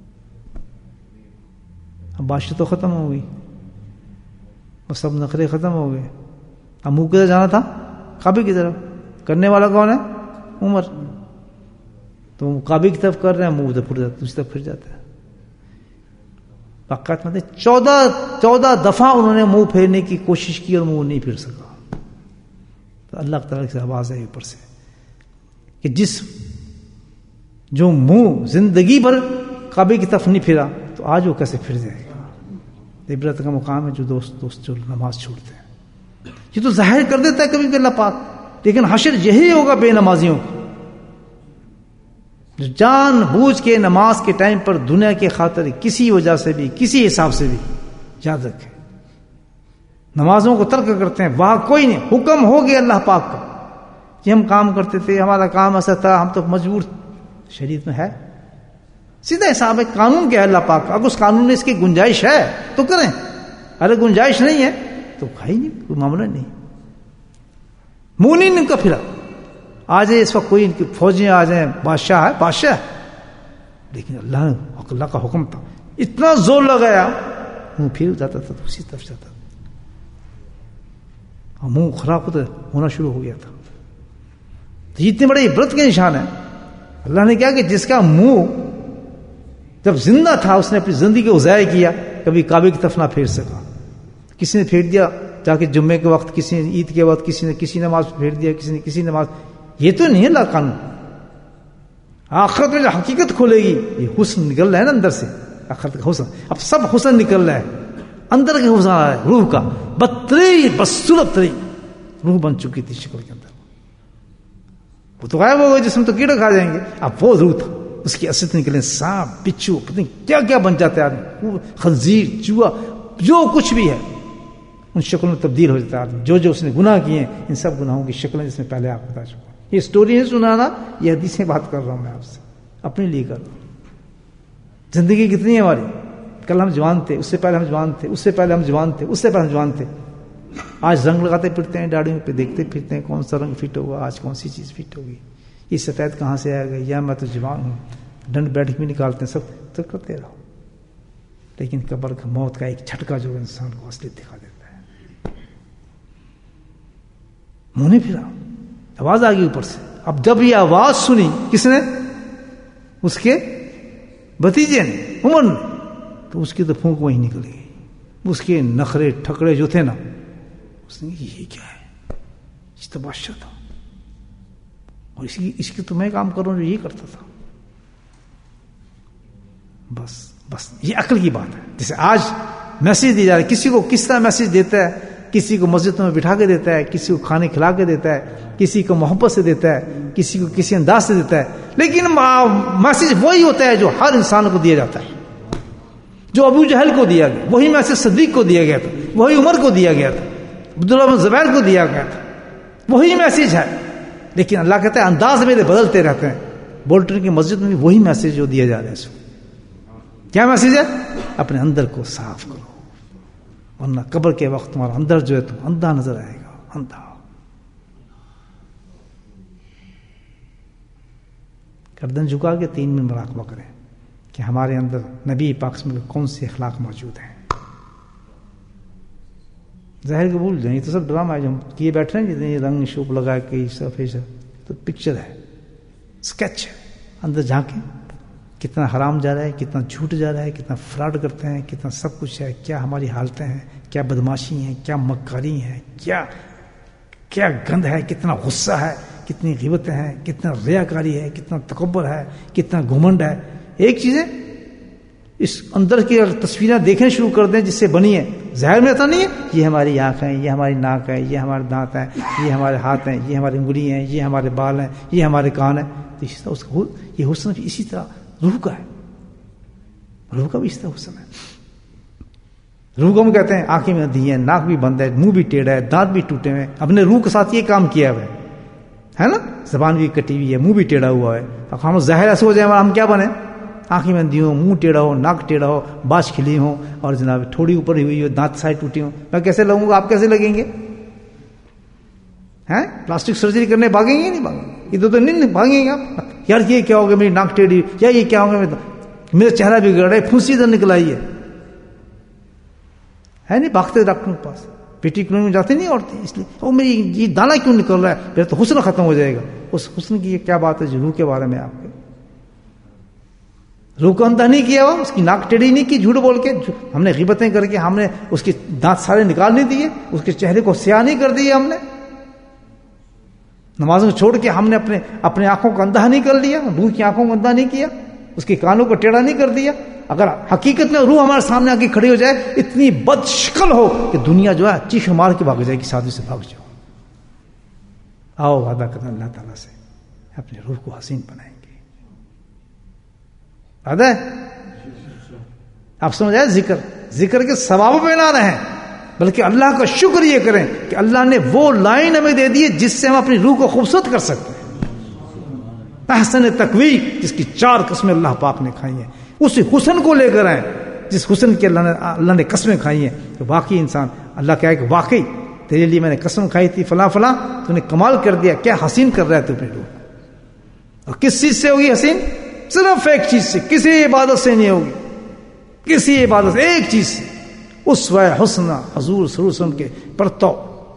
اب بادشاہ تو ختم ہو گئی، وہ سب نخرے ختم ہو گئے. اب منہ کدھر جانا تھا؟ کعبے کی طرف. کرنے والا کون ہے؟ عمر. تو کعبے کی طرف کر رہے ہیں، منہ ادھر پھر جاتا، دوسری طرف پھر جاتا ہے. باقاعدہ مطلب چودہ چودہ دفعہ انہوں نے منہ پھیرنے کی کوشش کی اور منہ نہیں پھیر سکا. تو اللہ تعالیٰ سے آواز ہے اوپر سے کہ جس جو منہ زندگی بھر کعبے کی طرف نہیں پھرا تو آج وہ کیسے پھر جائے گا. عبرت کا مقام ہے جو دوست دوست جو نماز چھوڑتے ہیں. یہ تو ظاہر کر دیتا ہے کبھی بھی اللہ پاک، لیکن حشر یہی ہوگا بے نمازیوں کو، جو جان بوجھ کے نماز کے ٹائم پر دنیا کی خاطر کسی وجہ سے بھی کسی حساب سے بھی، یاد رکھیں نمازوں کو ترک کرتے ہیں. وہاں کوئی نہیں، حکم ہو گیا اللہ پاک کا کہ ہم کام کرتے تھے، ہمارا کام ایسا تھا، ہم تو مجبور. شریعت میں ہے سیدھا حساب ہے، قانون کیا ہے اللہ پاک کا. اگر اس قانون میں اس کی گنجائش ہے تو کریں، اگر گنجائش نہیں ہے تو کھائی نہیں، کوئی معاملہ نہیں. منہ نہیں ان کا پھرا. آ جائے اس وقت کوئی فوجیں آ جائیں، بادشاہ ہے بادشاہ، لیکن اللہ نے اللہ کا حکم تھا، اتنا زور لگایا منہ پھر جاتا تھا تو اسی طرف جاتا تھا، اور منہ خراب ہونا شروع ہو گیا تھا. تو یہ اتنے بڑے عبرت کے نشان ہے. اللہ نے کہا کہ جس کا منہ جب زندہ تھا اس نے اپنی زندگی کو ضائع کیا، کبھی کعبے کی طرف نہ پھیر سکا. کسی نے پھیر دیا جا کے جمعے کے وقت، کسی نے عید کے وقت، کسی نے کسی نماز پھیر دیا، کسی نے کسی نماز. یہ تو نہیں ہے اللہ قانون. آخرت میں جو حقیقت کھولے گی، یہ حسن نکل رہا ہے نا اندر سے، آخرت کا حسن. اب سب حسن نکل رہا ہے، اندر کا حسن آ رہا ہے، روح کا بدترین بدصورت ترین روح بن چکی تھی شکل کے اندر. وہ تو غائب ہو گئے، جسم تو کیڑے کھا جائیں گے. اب وہ روح تھا، اس کی اصل نکلے سانپ، بچھو، پتہ نہیں کیا کیا بن جاتے ہیں آدمی، خنزیر، چوہا، جو کچھ بھی ہے ان شکلوں میں تبدیل ہو جاتا ہے. جو جو اس نے گناہ کیے ہیں ان سب گناہوں کی شکلیں جس میں پہلے آپ بتا چکا. یہ اسٹوری نہیں سنانا, یہ حدیثیں بات کر رہا ہوں میں آپ سے, اپنے لیے کر رہا ہوں. زندگی کتنی ہے ہماری. کل ہم جوان تھے, اس سے پہلے ہم جوان تھے, اس سے پہلے ہم جوان تھے, اس سے پہلے ہم جوان تھے. آج رنگ لگاتے پھرتے ہیں داڑھیوں پہ, دیکھتے پھرتے ہیں کون سا رنگ فٹ ہوگا, آج کون سی چیز فٹ ہوگی, یہ سفید کہاں سے آئے گا, یا میں تو جوان ہوں. ڈنڈ بیٹھ بھی نکالتے ہیں, سب تو کرتے رہو. لیکن قبر کا موت کا ایک جھٹکا جو انسان کو اصلیت دکھا دیتا ہے. منہ نہیں پھرا, آواز آ گئی اوپر سے. اب جب یہ آواز سنی کس نے, اس کے بھتیجے نے, عمر نے, تو اس کی تو پھونک وہی نکل گئی. اس کے نخرے ٹھکڑے جو تھے نا, اس نے یہ کیا ہے, اس تو بادشاہ تھا, اور اس کی اس کی تو میں کام کروں جو یہ کرتا تھا. بس بس یہ عقل کی بات ہے. جیسے آج میسج دی جا رہا ہے, کسی کو کس طرح میسج دیتا ہے, کسی کو مسجد میں بٹھا کے دیتا ہے, کسی کو کھانے کھلا کے دیتا ہے, کسی کو محبت سے دیتا ہے, کسی کو کسی انداز سے دیتا ہے. لیکن میسج وہی ہوتا ہے جو ہر انسان کو دیا جاتا ہے. جو ابو جہل کو دیا گیا وہی میسج صدیق کو دیا گیا تھا, وہی عمر کو دیا گیا تھا, عبداللہ بن زبیر کو دیا گیا تھا, وہی میسج ہے. لیکن اللہ کہتا ہے انداز میرے بدلتے رہتے ہیں. بولٹن کی مسجد میں بھی وہی میسج جو دیا جا رہا ہے. اس کو کیا میسج ہے, اپنے اندر کو صاف کرو, ورنہ قبر کے وقت تمہارا اندر جو ہے تم اندھا نظر آئے گا, اندھا. گردن جھکا کے تین منٹ مراقبہ کریں کہ ہمارے اندر نبی پاک میں کون سے اخلاق موجود ہیں. ظاہر کو بھول جائیں, یہ تو سب ڈرامہ ہے جو ہم کیے بیٹھے ہیں, جتنے رنگ شوپ لگا کے سب تو پکچر ہے, اسکیچ ہے. اندر جھانکیں کتنا حرام جا رہا ہے, کتنا جھوٹ جا رہا ہے, کتنا فراڈ کرتے ہیں, کتنا سب کچھ ہے, کیا ہماری حالتیں ہیں, کیا بدماشی ہیں, کیا مکاری ہیں, کیا کیا گند ہے, کتنا غصہ ہے, کتنی غیبتیں ہیں, کتنا ریاکاری ہے, کتنا تکبر ہے, کتنا گھمنڈ ہے. ایک چیز ہے, اس اندر کی اگر تصویریں دیکھیں شروع کر دیں جس سے بنی ہے, ظاہر میں ایسا نہیں ہے یہ ہماری آنکھ ہیں, یہ ہماری ناک ہے, یہ ہمارے دانت ہیں, یہ ہمارے ہاتھ ہیں, یہ ہماری انگلی ہیں, یہ ہمارے بال ہیں, یہ ہمارے کان ہیں. تو اس طرح اس کا یہ حسن بھی اسی طرح روح کا ہے. روح کا بھی اس طرح حسن ہے. روح کو ہم کہتے ہیں آنکھیں بھی اندھی ہیں, ناک بھی بند ہے, منہ بھی ٹیڑھا ہے, دانت بھی ٹوٹے ہوئے, اپنے روح کے ساتھ یہ کام کیا ہوا ہے نا. زبان بھی کٹی ہوئی ہے, منہ بھی ٹیڑھا ہوا ہے. اب ہم ظاہر ایسے ہو جائیں ہم کیا بنے, آنکھیں میں اندھی ہوں, منہ ٹیڑھا ہو, ناک ٹیڑھا ہو, باش کھلی ہوں, اور جناب تھوڑی اوپر ہوئی ہو, دانت سائڈ ٹوٹی ہوں, میں کیسے لگوں گا, آپ کیسے لگیں گے؟ ہیں پلاسٹک سرجری کرنے بھاگیں گے نہیں بھاگیں گے, ادھر تو نہیں بھاگیں گے آپ. یار یہ کیا ہوگا, میری ناک ٹیڑھی, یا یہ کیا ہوگا, میرا چہرہ بگڑ رہا ہے, پھنسی ادھر نکل آئی ہے, ہے نہیں بھاگتے ڈاکٹر کے پاس, پیٹی کلینک میں جاتے نہیں عورتیں, اس لیے وہ میری یہ دانا کیوں نکل رہا ہے, پھر تو حسن ختم ہو جائے گا. اس حسن کی کیا بات ہے جو روح کے بارے میں آپ کے روح کو اندھا نہیں کیا ہوا, اس کی ناک ٹیڑھی نہیں کی جھوٹ بول کے, ہم نے غیبتیں کر کے ہم نے اس کے دانت سارے نکال نہیں دیے, اس کے چہرے کو سیاہ نہیں کر دیا, ہم نے نمازوں کو چھوڑ کے ہم نے اپنے اپنے آنکھوں کو اندھا نہیں کر لیا, روح کی آنکھوں کو اندھا نہیں کیا, اس کے کانوں کو ٹیڑھا نہیں کر دیا. اگر حقیقت میں روح ہمارے سامنے آ کے کھڑی ہو جائے, اتنی بد شکل ہو کہ دنیا جو ہے چیخ مار کے بھاگ جائے گی, سادھو سے بھاگ جاؤ. آؤ وعدہ کرنا اللہ تعالیٰ سے اپنے روح کو حسین بنائیں گے. وعدہ ہے. آپ سمجھ آئے, ذکر ذکر کے ثواب پہ نہ رہیں, بلکہ اللہ کا شکر یہ کریں کہ اللہ نے وہ لائن ہمیں دے دی جس سے ہم اپنی روح کو خوبصورت کر سکتے ہیں. احسن تقوی, جس کی چار قسمیں اللہ پاک نے کھائی ہیں, اس حسن کو لے کر آئیں جس حسن کی اللہ نے اللہ نے قسمیں کھائی ہیں. تو واقعی انسان اللہ کہے کہ واقعی تیرے لیے میں نے قسم کھائی تھی فلاں فلاں, تو نے کمال کر دیا, کیا حسین کر رہا ہے تو اپنی روح. اور کس چیز سے ہوگی حسین؟ صرف ایک چیز سے, کسی عبادت سے نہیں ہوگی, کسی عبادت سے, ایک چیز سے, اسوہ حسنہ حضور صلی اللہ علیہ وسلم کے پرتو,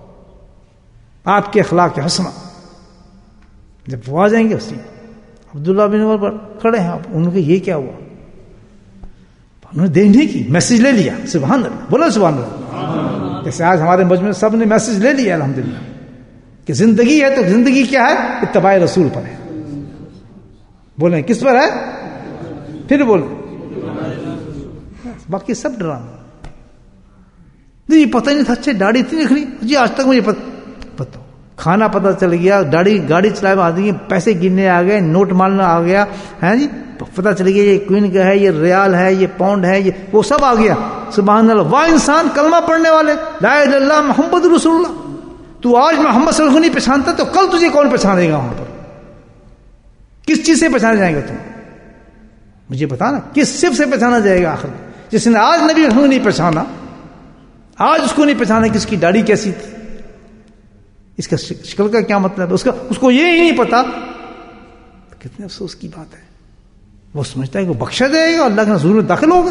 آپ کے اخلاق حسنہ. جب وہ آ جائیں گے حسین. عبداللہ بن عمر پر کھڑے ہیں آپ, ان کو یہ کیا ہوا, انہوں نے دیکھنے کی میسج لے لیا. سبحان اللہ, بولو سبحان اللہ. جیسے آج ہمارے مجمع سب نے میسج لے لیا الحمدللہ کہ زندگی ہے تو زندگی کیا ہے, اتباع رسول پر ہے. بولیں کس پر ہے, پھر بولیں, باقی سب ڈرامہ. نہیں پتہ نہیں تھا, اچھے داڑھی اتنی نکلی جی, آج تک مجھے پتہ. کھانا پتہ چل گیا, گاڑی گاڑی چلائے آدمی پیسے گننے آ گئے, نوٹ مالنا آ گیا ہے جی, پتہ چل گیا یہ کوئن کا ہے, یہ ریال ہے, یہ پاؤنڈ ہے, یہ وہ سب آ گیا. سبحان اللہ. واہ انسان کلمہ پڑھنے والے, لا الہ الا اللہ محمد رسول اللہ. تو آج محمد صلی اللہ علیہ وسلم کو نہیں پہچانتا تو کل تجھے کون پہچانے گا؟ وہاں پر کس چیز سے پہچانا جائے گا تم؟ مجھے بتا نا, کس صف سے پہچانا جائے گا آخر؟ جس نے آج نبی کو نہیں پہچانا, آج اس کو نہیں پہچانا کہ اس کی داڑھی کیسی تھی, اس کا شکل کا کیا مطلب ہے, اس کا اس کو یہ ہی نہیں پتا, تو کتنے افسوس کی بات ہے. وہ سمجھتا ہے کہ وہ بخشا جائے گا, اللہ کے حضور میں داخل ہوگا.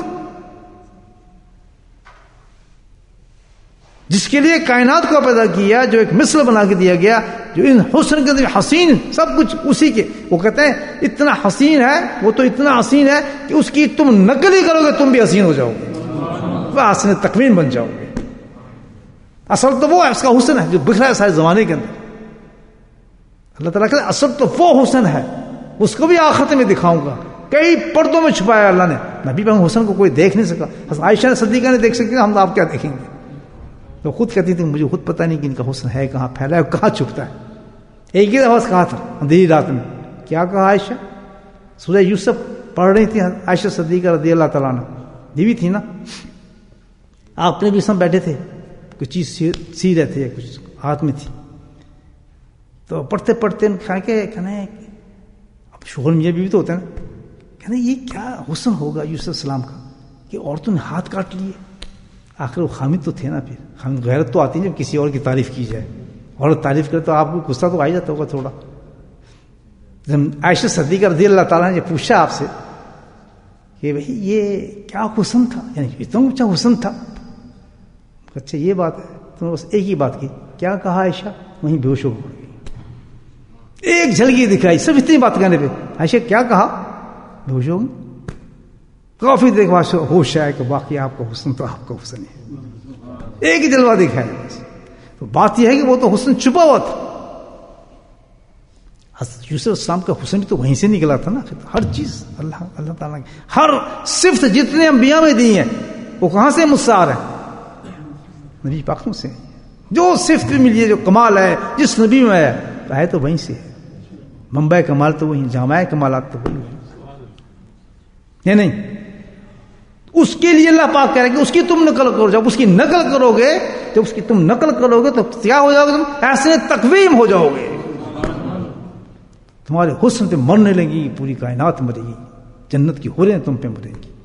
جس کے لیے کائنات کو پیدا کیا, جو ایک مثل بنا کے دیا گیا, جو ان حسن کے حسین سب کچھ اسی کے. وہ کہتے ہیں اتنا حسین ہے, وہ تو اتنا حسین ہے کہ اس کی تم نقل ہی کرو گے تم بھی حسین ہو جاؤ گے, وہ حسن تکوین بن جاؤ گے. اصل تو وہ ہے, اس کا حسن ہے جو بکھرا ہے سارے زمانے کے اندر. اللہ تعالیٰ کہتے ہیں اصل تو وہ حسن ہے, اس کو بھی آخرت میں دکھاؤں گا. کئی پردوں میں چھپایا اللہ نے. نبی پاک حسن کو کوئی دیکھ نہیں سکا, عائشہ صدیقہ نے دیکھ سکتی, ہم آپ کیا دیکھیں گے؟ تو خود کہتی تھی مجھے خود پتہ نہیں کہ ان کا حسن ہے کہاں, پھیلا ہے کہاں چھپتا ہے. ایک ہی دفعہ کہا تھا اندھیری رات میں, کیا کہا عائشہ؟ سورہ یوسف پڑھ رہی تھی عائشہ صدیقہ رضی اللہ تعالیٰ عنہ, بیوی تھی نا, آپ نے بھی سب بیٹھے تھے, کچھ چیز سی رہے تھے, کچھ ہاتھ میں تھی, تو پڑھتے پڑھتے کھا کے کہنا ہے اب شوہر میاں بیوی تو ہوتے ہیں نا, کہنا یہ کیا حسن ہوگا یوسف السلام کا کہ عورتوں نے ہاتھ کاٹ لیے. آخر وہ خامد تو تھے نا, پھر خامد غیرت تو آتی ہے جب کسی اور کی تعریف کی جائے, اور تعریف کرے تو آپ کو غصہ تو آ جاتا ہوگا تھوڑا. جب عائشہ صدیقہ رضی اللہ تعالیٰ نے پوچھا آپ سے کہ بھائی یہ کیا حسن تھا, یعنی اتنا اونچا حسن تھا, اچھا یہ بات ہے, تو بس ایک ہی بات کی, کیا کہا عائشہ؟ وہیں بے ہوش ہو گئی, ایک جھلکی دکھائی, صرف اتنی بات کرنے پہ عائشہ کیا کہا, بے ہوش ہو گئی. کافی دیکھ بعد ہوش آئے کہ واقعی آپ کا حسن تو آپ کا حسن ہے, ایک ہی جلوہ دکھایا بس. تو بات یہ ہے کہ وہ تو حسن چھپا ہوا تھا. حضرت یوسف السلام کا حسن بھی تو وہیں سے نکلا تھا نا. ہر چیز اللہ اللہ تعالیٰ کی ہر صفت جتنے انبیاء میں دی ہیں وہ کہاں سے مستعار ہے؟ نبی پاکوں سے. جو صفت بھی ملی ہے, جو کمال ہے جس نبی میں ہے, ہے تو وہیں سے ہے. منبع کمال تو وہیں, جامع کمالات تو وہیں ہے نہیں. اس کے لیے اللہ پاک کہہ رہے کہ اس کی تم نقل کرو. جب اس کی نقل کرو گے, جب اس کی تم نقل کرو گے تو کیا ہو جاؤ گے؟ تم ایسے تقویم ہو جاؤ گے, تمہارے حسن پہ مرنے لگی, پوری کائنات مرے گی, جنت کی حوریں تم پہ مریں گی.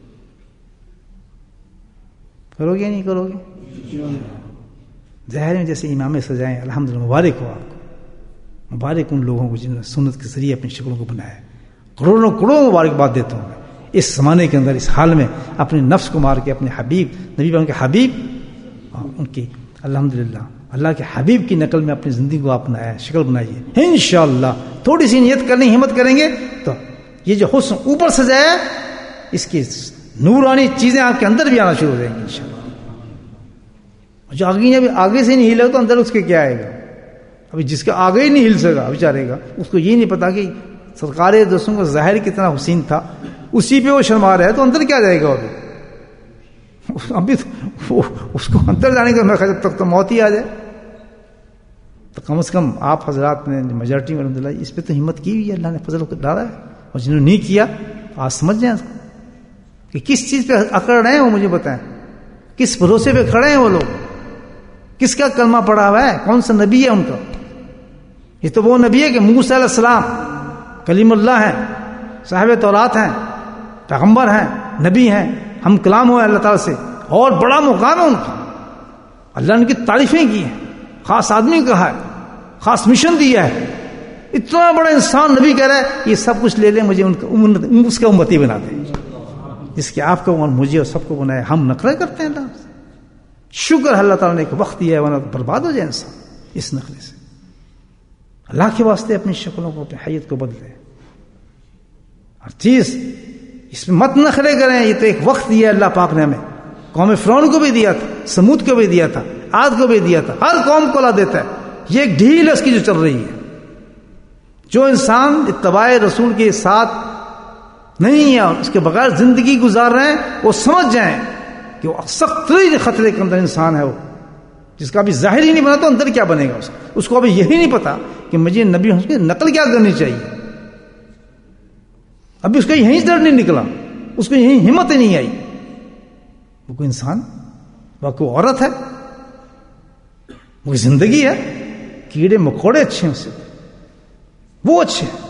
کرو گے نہیں کرو گے؟ ظاہر میں جیسے امام سجائیں, الحمدللہ مبارک ہو آپ کو, مبارک ان لوگوں کو جنہوں نے سنت کے ذریعے اپنی شکلوں کو بنایا. کروڑوں کروڑوں مبارکباد دیتا ہوں میں اس زمانے کے اندر, اس حال میں اپنے نفس کو مار کے اپنے حبیب نبی پاک کے حبیب ان کی الحمدللہ اللہ کے حبیب کی نقل میں اپنی زندگی کو اپنایا, شکل بنائیے. انشاءاللہ تھوڑی سی نیت کرنے ہمت کریں گے تو یہ جو حسن اوپر سجایا اس کی نورانی چیزیں آپ کے اندر بھی آنا شروع ہو جائیں گی انشاءاللہ. جو آگے ابھی آگے سے نہیں ہلے تو اندر اس کے کیا آئے گا؟ ابھی جس کا آگے ہی نہیں ہل سکا بیچارے گا, اس کو یہ نہیں پتا کہ سرکار دوستوں کا ظاہر کتنا حسین تھا, اسی پہ وہ شرما رہا ہے, تو اندر کیا جائے گا ابھی؟ ابھی تو اس کو اندر جانے کا میں خیال تک تو موت ہی آ جائے. تو کم از کم آپ حضرات نے میجارٹی میں الحمدللہ اس پہ تو ہمت کی ہوئی ہے, اللہ نے فضل کو ڈالا ہے. اور جنہوں نے نہیں کیا آج سمجھ جائیں اس کو کہ کس چیز پہ اکڑ رہے ہیں, وہ مجھے بتائیں کس بھروسے پہ کھڑے ہیں وہ لوگ, کس کا کلمہ پڑا ہوا ہے, کون سا نبی ہے ان کا. یہ تو وہ نبی ہے کہ موسیٰ علیہ السلام کلیم اللہ ہیں, صاحب تورات ہیں, پیغمبر ہیں, نبی ہیں, ہم کلام ہوئے اللہ تعالیٰ سے, اور بڑا مقام ہے ان کا. اللہ نے ان کی تعریفیں کی ہیں, خاص آدمی کہا ہے, خاص مشن دیا ہے. اتنا بڑا انسان نبی کہہ رہا ہے یہ سب کچھ لے لیں, مجھے ان کا اس کا امتی بنا دیں, جس کے آپ کو اور مجھے اور سب کو بنایا. ہم نخرے کرتے ہیں اللہ سے. شکر اللہ تعالیٰ نے ایک وقت دیا ہے, ورنہ برباد ہو جائے انسان اس نخرے سے. اللہ کے واسطے اپنی شکلوں کو, اپنی حیت کو بدلے. ہر چیز اس میں مت نخرے کریں. یہ تو ایک وقت دیا اللہ پاک نے ہمیں. قوم فرعون کو بھی دیا تھا, سمود کو بھی دیا تھا, عاد کو بھی دیا تھا, ہر قوم کو اللہ دیتا ہے. یہ ایک ڈھیل ہے اس کی جو چل رہی ہے. جو انسان اتباع رسول کے ساتھ نہیں ہے, اس کے بغیر زندگی گزار رہے ہیں, وہ سمجھ جائیں کہ وہ سخت خطرے کے اندر انسان ہے, وہ جس کا ابھی ظاہر ہی نہیں بنا تو اندر کیا بنے گا اس کا؟ اس کو ابھی یہی نہیں پتا کہ مجھے نبی کی نقل کیا کرنی چاہیے. ابھی اس کا یہیں سے ڈر نہیں نکلا, اس کو یہیں ہمت ہی نہیں آئی. وہ کوئی انسان, وہ کوئی عورت ہے, وہ زندگی ہے. کیڑے مکوڑے اچھے ہیں اس سے, وہ اچھے ہیں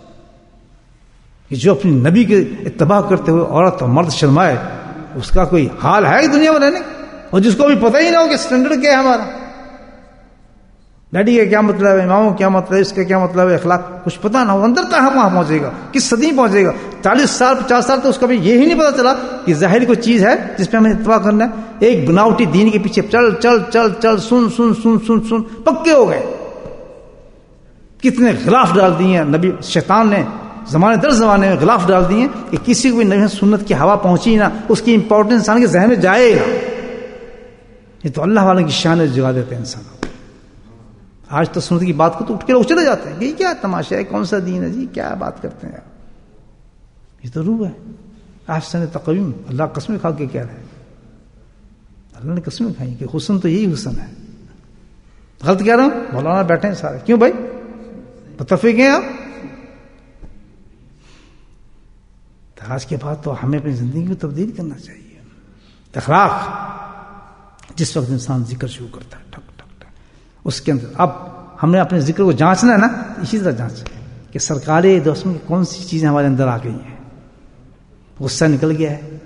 کہ جو اپنی نبی کے اتباع کرتے ہوئے عورت اور مرد شرمائے. اس کا کوئی حال ہے دنیا میں رہنے, اور جس کو بھی پتہ ہی نہ ہو کہ اسٹینڈرڈ کیا ہے ہمارا, ڈیڈی کا کیا مطلب ہے, اماموں کا کیا مطلب ہے, اس کا کیا مطلب ہے, اخلاق کچھ پتہ نہ ہو, اندر کہاں وہاں پہنچے گا, کس صدی پہنچے گا. چالیس سال پچاس سال تو اس کا بھی یہی نہیں پتا چلا کہ ظاہر کوئی چیز ہے جس پہ ہمیں اتباع کرنا ہے. ایک بناوٹی دین کے پیچھے چل چل چل چل سن سن سن سن سن پکے ہو گئے. کتنے غلاف ڈال دیے ہیں نبی شیطان نے, زمانے در زمانے میں غلاف ڈال دیے کہ کسی کو بھی نبی سنت کی ہوا پہنچی نہ, اس کی امپورٹنس انسان کے ذہن میں جائے نہ. یہ تو اللہ والوں کی شان جگا دیتے ہیں انسان. آج تو سنت کی بات کو تو اٹھ کے لوگ چلے جاتے ہیں کہ یہ کیا تماشا ہے, کون سا دین ہے جی, کیا بات کرتے ہیں. یہ تو روح ہے احسن تقویم. اللہ قسمیں کھا کے کہہ رہے ہیں, اللہ نے قسمیں کھائی کہ حسن تو یہی حسن ہے. غلط کہہ رہا ہوں؟ مولانا بیٹھے ہیں سارے, کیوں بھائی متفق ہیں آپ؟ آج کے بعد تو ہمیں اپنی زندگی کو تبدیل کرنا چاہیے. اخلاق جس وقت انسان ذکر شروع کرتا ہے ٹھک ٹھک ٹھک, اس کے اندر اب ہم نے اپنے ذکر کو جانچنا ہے نا, اسی طرح جانچ کہ سرکار دوستوں کی کون سی چیزیں ہمارے اندر آ گئی ہیں. غصہ نکل گیا ہے,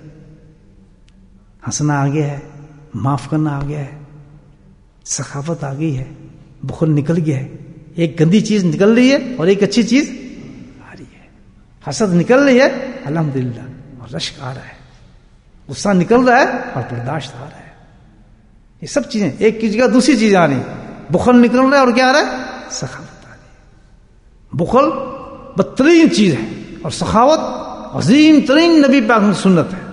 ہنسنا آ گیا ہے, معاف کرنا آ گیا ہے, سخاوت آ گئی ہے, بخل نکل گیا ہے. ایک گندی چیز نکل رہی ہے اور ایک اچھی چیز آ رہی ہے. حسد نکل رہی ہے الحمدللہ اور رشک آ رہا ہے. غصہ نکل رہا ہے اور برداشت آ رہا ہے. یہ سب چیزیں ایک کی جگہ دوسری چیز آ رہی ہیں. بخل نکل رہا ہے اور کیا آ رہا ہے؟ سخاوت آ رہی ہے. بخل بدترین چیز ہے اور سخاوت عظیم ترین نبی پاک کی سنت ہے,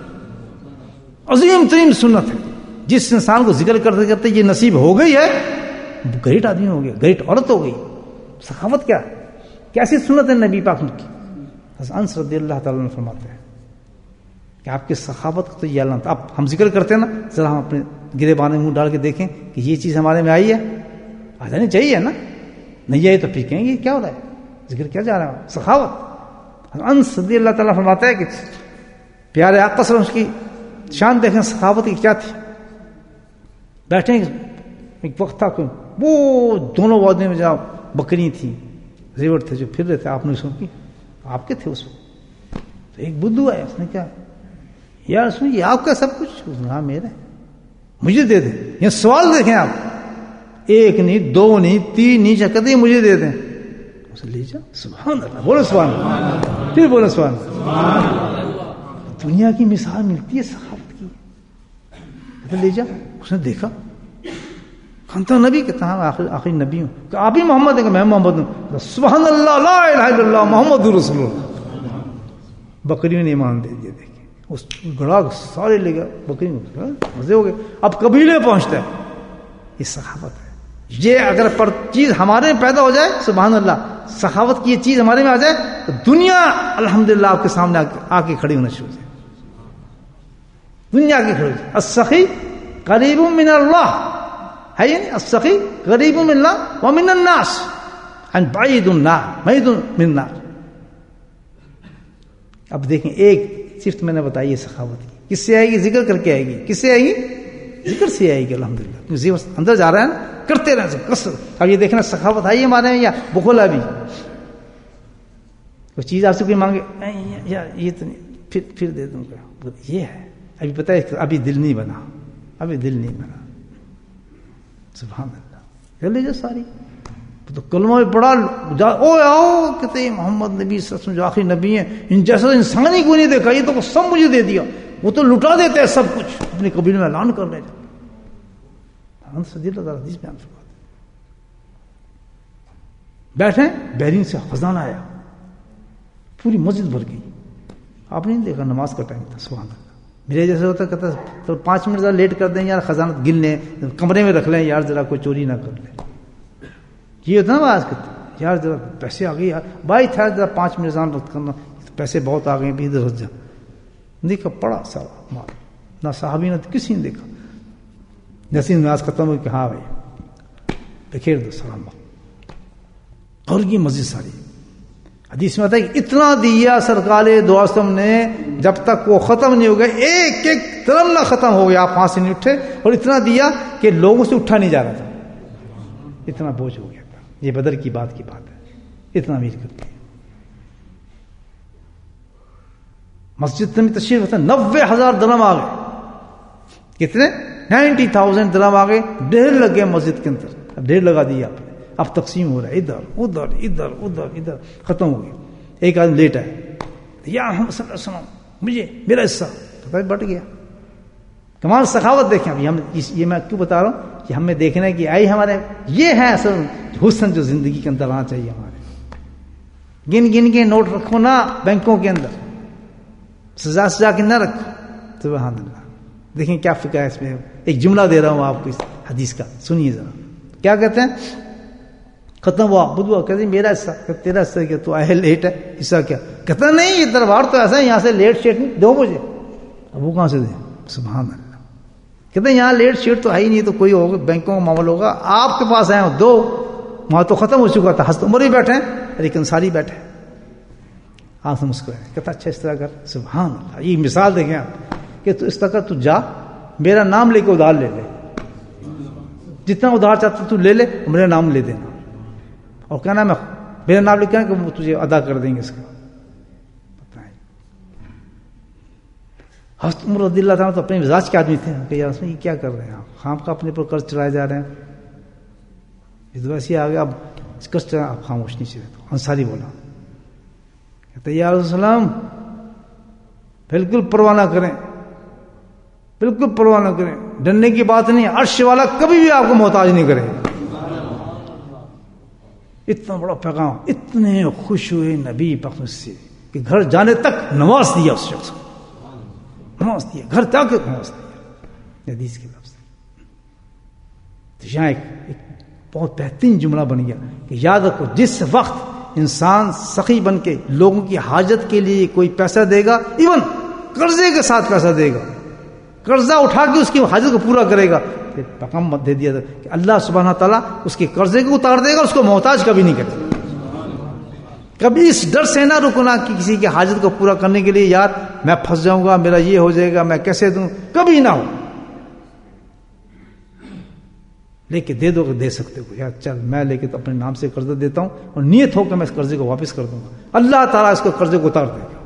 عظیم ترین سنت ہے. جس انسان کو ذکر کرتے کرتے یہ نصیب ہو گئی ہے, گریٹ آدمی ہو گیا, گریٹ عورت ہو گئی. سخاوت کیا کیسی سنت ہے نبی پاک کی. انس رضی اللہ تعالیٰ عنہ فرماتے ہیں کہ آپ کی سخاوت کو تو یہ اللہ, اب ہم ذکر کرتے ہیں نا, ذرا ہم اپنے گرے بانے منہ ڈال کے دیکھیں کہ یہ چیز ہمارے میں آئی ہے, آ جانی چاہیے نا, نہیں آئی تو پھر کہیں گے کیا ہو رہا ہے, ذکر کیا جا رہا ہے. سخاوت. انس رضی اللہ تعالیٰ فرماتا ہے کہ پیارے آقا صلی اللہ علیہ وسلم کی شان دیکھیں سخاوت کی کیا تھی. بیٹھے ایک وقت تھا کوئی, وہ دونوں وادیوں میں جہاں بکری تھیں, زیور تھے جو پھر رہے تھے, آپ نے سن کی آپ کے تھے اس وقت. تو ایک بدھو آیا, اس نے کہا یار سن یہ آپ کا سب کچھ, ہاں میرا, مجھے دے دیں. یہ سوال دیکھیں آپ, ایک نہیں دو نہیں تین نہیں کہتے مجھے دے دیں. اسے لے جا. سبحان اللہ, بولو سبحان اللہ, پھر بولو سبحان اللہ. دنیا کی مثال ملتی ہے سخاوت کی. لے جا. اس نے دیکھا کھانتا نبی کہتا ہوں آخر آخری نبی ہوں, کہ آپ ہی محمد ہیں, کہ میں محمد ہوں. سبحان اللہ لا الہ الا اللہ محمد رسول اللہ. بکریوں نے ایمان دے دیا. دیکھیں اس گڑا سارے لے گیا بکری, مزے ہو گئے. اب قبیلے پہنچتا ہے. یہ سخاوت ہے. یہ اگر پر چیز ہمارے میں پیدا ہو جائے, سبحان اللہ, سخاوت کی یہ چیز ہمارے میں آ جائے تو دنیا الحمدللہ آپ کے سامنے آ کے کھڑی ہونا شروع ہو جائے. دنیا کی کھڑی. السخی قریب من اللہ ہے, یعنی السخی قریب من اللہ ومن الناس ان بعید النار بعید من النار. اب دیکھیں ایک صرف میں نے بتائی ہے سخاوت کی, کس سے آئے گی؟ ذکر کر کے آئے گی. کس سے آئے گی؟ ذکر سے آئے گی الحمدللہ. ذکر اندر جا رہا ہے نا, کرتے رہے کثر. اب یہ دیکھنا سخاوت آئی ہمارے میں یا بخل. ابھی کوئی چیز آپ سے کوئی مانگے یا یہ تو نہیں, پھر پھر دے دوں گا, یہ ہے. ابھی پتہ ہے ابھی دل نہیں بنا, ابھی دل نہیں بنا. سبحان اللہ. کر لیجیے ساری تو کلمہ میں پڑھا او آؤ کہتے محمد نبی صلی اللہ علیہ وسلم جو آخری نبی ہیں, ان جیسا انسان ہی کوئی نہیں دیکھا, یہ تو سب مجھے دے دیا. وہ تو لٹا دیتے ہیں سب کچھ, اپنے قبیلے میں اعلان کر رہے تھے. بیٹھے بحرین سے خزانہ آیا, پوری مسجد بھر گئی. آپ نے نہیں دیکھا, نماز کا ٹائم تھا. سبحان اللہ. میرے جیسے ہوتا کہتا تو پانچ منٹ ذرا لیٹ کر دیں یار, خزانہ گن لیں, کمرے میں رکھ لیں یار, ذرا کوئی چوری نہ کر لیں. یہ ہوتا نا آج کہتے یار ذرا پیسے آ گئے یار, بھائی تھا ذرا پانچ منٹ ذرا رد کرنا, پیسے بہت آ گئے بھی ادھر رد جا. دیکھا پڑا سارا مال, نہ صحابی نہ کسی نے دیکھا. جیسے نماز ختم ہوئی کہ ہاں بھائی بکھیر دو سلام اور یہ مسجد ساری. حدیث میں آتا ہے کہ اتنا دیا سرکار دو عالم نے جب تک وہ ختم نہیں ہو گیا, ایک ایک درم نہ ختم ہو گیا, آپ وہاں سے نہیں اٹھے, اور اتنا دیا کہ لوگوں سے اٹھا نہیں جا رہا تھا, اتنا بوجھ ہو گیا تھا. یہ بدر کی بات کی بات ہے, اتنا امیر کرتی ہے. مسجد میں تشریف ہوتا ہے, نوے ہزار درم آ گئے. کتنے؟ نائنٹی تھاؤزینڈ درم آ گئے. ڈھیر لگ گئے مسجد کے اندر. اب ڈھیر لگا دیا آپ نے, اب تقسیم ہو رہا ہے, ادھر ادھر ادھر ادھر ادھر, ختم ہو گیا. ایک آدمی لیٹ ہے, یا محمد صلی اللہ علیہ وسلم مجھے میرا حصہ, پتہ بٹ گیا. کمال سخاوت دیکھیں. ابھی ہم یہ میں کیوں بتا رہا ہوں کہ ہمیں دیکھنا ہے کہ آئی ہمارے یہ ہے اصل حسن جو زندگی کے اندر آنا چاہیے ہمارے. گن گن کے نوٹ رکھو نا بینکوں کے اندر, سزا سزا کے نہ رکھو. سبحان اللہ. دیکھیں کیا فکر ہے اس میں. ایک جملہ دے رہا ہوں آپ کو اس حدیث کا, سنیے ذرا. کیا کہتے ہیں؟ ختم ہوا بدوا, کہتے ہیں میرا حصہ, تیرا حصہ کیا, تو آئے لیٹ ہے, حصہ کیا؟ کہتا نہیں, یہ دربار تو ایسا ہے, یہاں سے لیٹ شیٹ نہیں دو مجھے. اب وہ کہاں سے دیں؟ سبحان اللہ. کہتے ہیں یہاں لیٹ شیٹ تو ہے ہی نہیں, تو کوئی ہوگا بینکوں کا معاملہ ہوگا, آپ کے پاس آئے دو. وہاں تو ختم ہو چکا تھا, حضرت عمر ہی بیٹھے ہیں, لیکن ساری بیٹھے. آپ سے مسکرائے, کہتا اچھا اس طرح کر. سبحان اللہ. یہ مثال دیکھیں آپ کہ تو اس طرح کر, تو جا میرا نام لے کے ادھار لے لے, جتنا ادھار چاہتا تو لے لے, میرا نام لے دینا, اور کہنا میں میرا نام لکھا ہے کہ وہ تجھے ادا کر دیں گے اس کا. حضرت عمر رضی اللہ تعالیٰ تو اپنے مزاج کے آدمی تھے کہ یار اس میں یہ کیا کر رہے ہیں آپ, خام کا اپنے پر قرض چڑھائے جا رہے ہیں. اس ویسے آ گیا, اب قرض چڑھا, آپ خاموش نہیں چلے. تو انصاری بولا, کہتے یا رسول اللہ بالکل پرواہ نہ کریں, بالکل پرواہ نہ کریں, ڈرنے کی بات نہیں, عرش والا کبھی بھی آپ کو محتاج نہیں کرے. اتنا بڑا پیغام, اتنے خوش ہوئے نبی پاک سے کہ گھر جانے تک نواز دیا اس شخص کو, نواز دیا, گھر تک نواز دیا. حدیث کے لفظ. تو یہاں ایک, ایک بہت بہترین جملہ بن گیا کہ یاد رکھو, جس وقت انسان سخی بن کے لوگوں کی حاجت کے لیے کوئی پیسہ دے گا, ایون قرضے کے ساتھ پیسہ دے گا, قرضہ اٹھا کے اس کی حاجت کو پورا کرے گا, پھر پیغام مت دے دیا کہ اللہ سبحانہ تعالیٰ اس کے قرضے کو اتار دے گا, اس کو محتاج کبھی نہیں کرے. کبھی اس ڈر سے نہ رکنا کہ کسی کی حاجت کو پورا کرنے کے لیے یار میں پھنس جاؤں گا, میرا یہ ہو جائے گا, میں کیسے دوں, کبھی نہ ہو. لے کے دے دو کہ دے سکتے ہو, یار چل میں لے کے تو اپنے نام سے قرضہ دیتا ہوں, اور نیت ہو کہ میں اس قرضے کو واپس کر دوں گا, اللہ تعالیٰ اس کو قرضے کو اتار دے گا.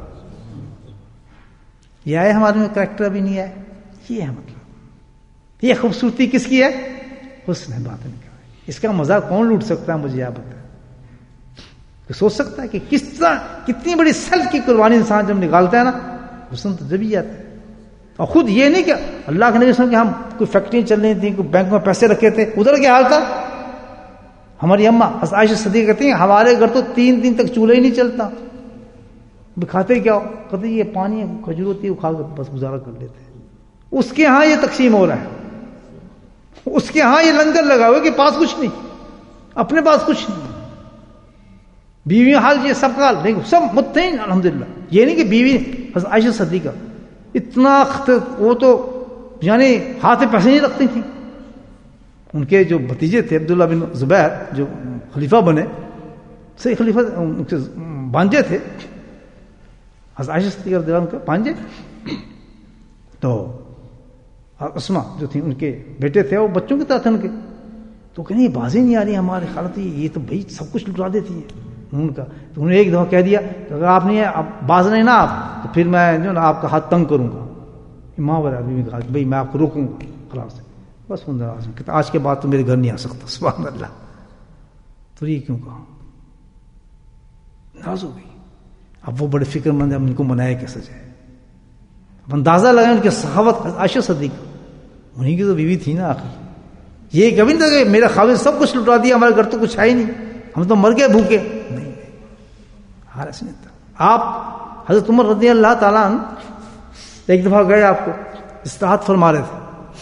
یہ آئے ہمارے میں کریکٹر بھی نہیں آئے. یہ ہے مطلب. یہ خوبصورتی کس کی ہے؟ حسن باطن کا. اس کا مذاق کون لوٹ سکتا ہے؟ مجھے آپ بتائیں. سوچ سکتا ہے کہ کس طرح کتنی بڑی سیلف کی قربانی انسان جب نکالتا ہے نا, حسن تو جب ہی آتا ہے. اور خود یہ نہیں کہ اللہ کے نبی صلی اللہ علیہ وسلم کہ ہم کوئی فیکٹری چل رہی تھیں, کوئی بینک میں پیسے رکھے تھے, ادھر کیا حال تھا. ہماری اماں عائشہ صدیقہ کہتی ہیں ہمارے گھر تو تین دن تک چولہا ہی نہیں چلتا. کھاتے کیا ہو؟ کہتے یہ پانی کھجور ہوتی ہے, وہ کھا کر بس گزارا کر لیتے. اس کے ہاں یہ تقسیم ہو رہا ہے, اس کے ہاں یہ لنگر لگا ہوا ہے کہ پاس کچھ نہیں, اپنے پاس کچھ نہیں. بیوی حال یہ سب کا نہیں, سب متعین الحمدللہ. یہ نہیں کہ بیوی عائشہ صدیقہ اتنا وہ تو یعنی ہاتھ میں پیسے نہیں رکھتی تھی. ان کے جو بھتیجے تھے عبداللہ بن زبیر جو خلیفہ بنے, صحیح خلیفہ ان کے بانجے تھے, عائشہ صدیقہ رضی اللہ عنہا کے بانجے. تو اسما جو تھی ان کے بیٹے تھے, وہ بچوں کی طرح تھے ان کے. تو کہیں بازی نہیں آ رہی ہمارے خالت, یہ تو بھائی سب کچھ لٹا دیتی ہے ان کا. تو انہوں نے ایک دفعہ کہہ دیا کہ اگر آپ نہیں باز نہیں نا آپ, تو پھر میں جو نا آپ کا ہاتھ تنگ کروں گا. ماں بڑا بھی کہا بھائی میں آپ کو روکوں گا خلاص. بس کہتا آج کے بعد تو میرے گھر نہیں آ سکتا. سبحان اللہ. تو یہ کیوں کہا, ناراض ہو گئی. اب وہ بڑے فکر مند ہیں, ان کو منایا کیسے جائے. اب اندازہ لگائیں ان کی سخاوت. عائشہ صدیقہ انہیں کی تو بیوی تھی نا آخر. یہ کبھی نہیں تھا کہ میرا خاوند سب کچھ لٹا دیا, ہمارے گھر تو کچھ ہے ہی نہیں, ہم تو مر گئے بھوکے. نہیں, حال ایسا نہیں تھا. آپ حضرت عمر رضی اللہ تعالیٰ عنہ ایک دفعہ گئے, آپ کو استراحت فرما رہے تھے.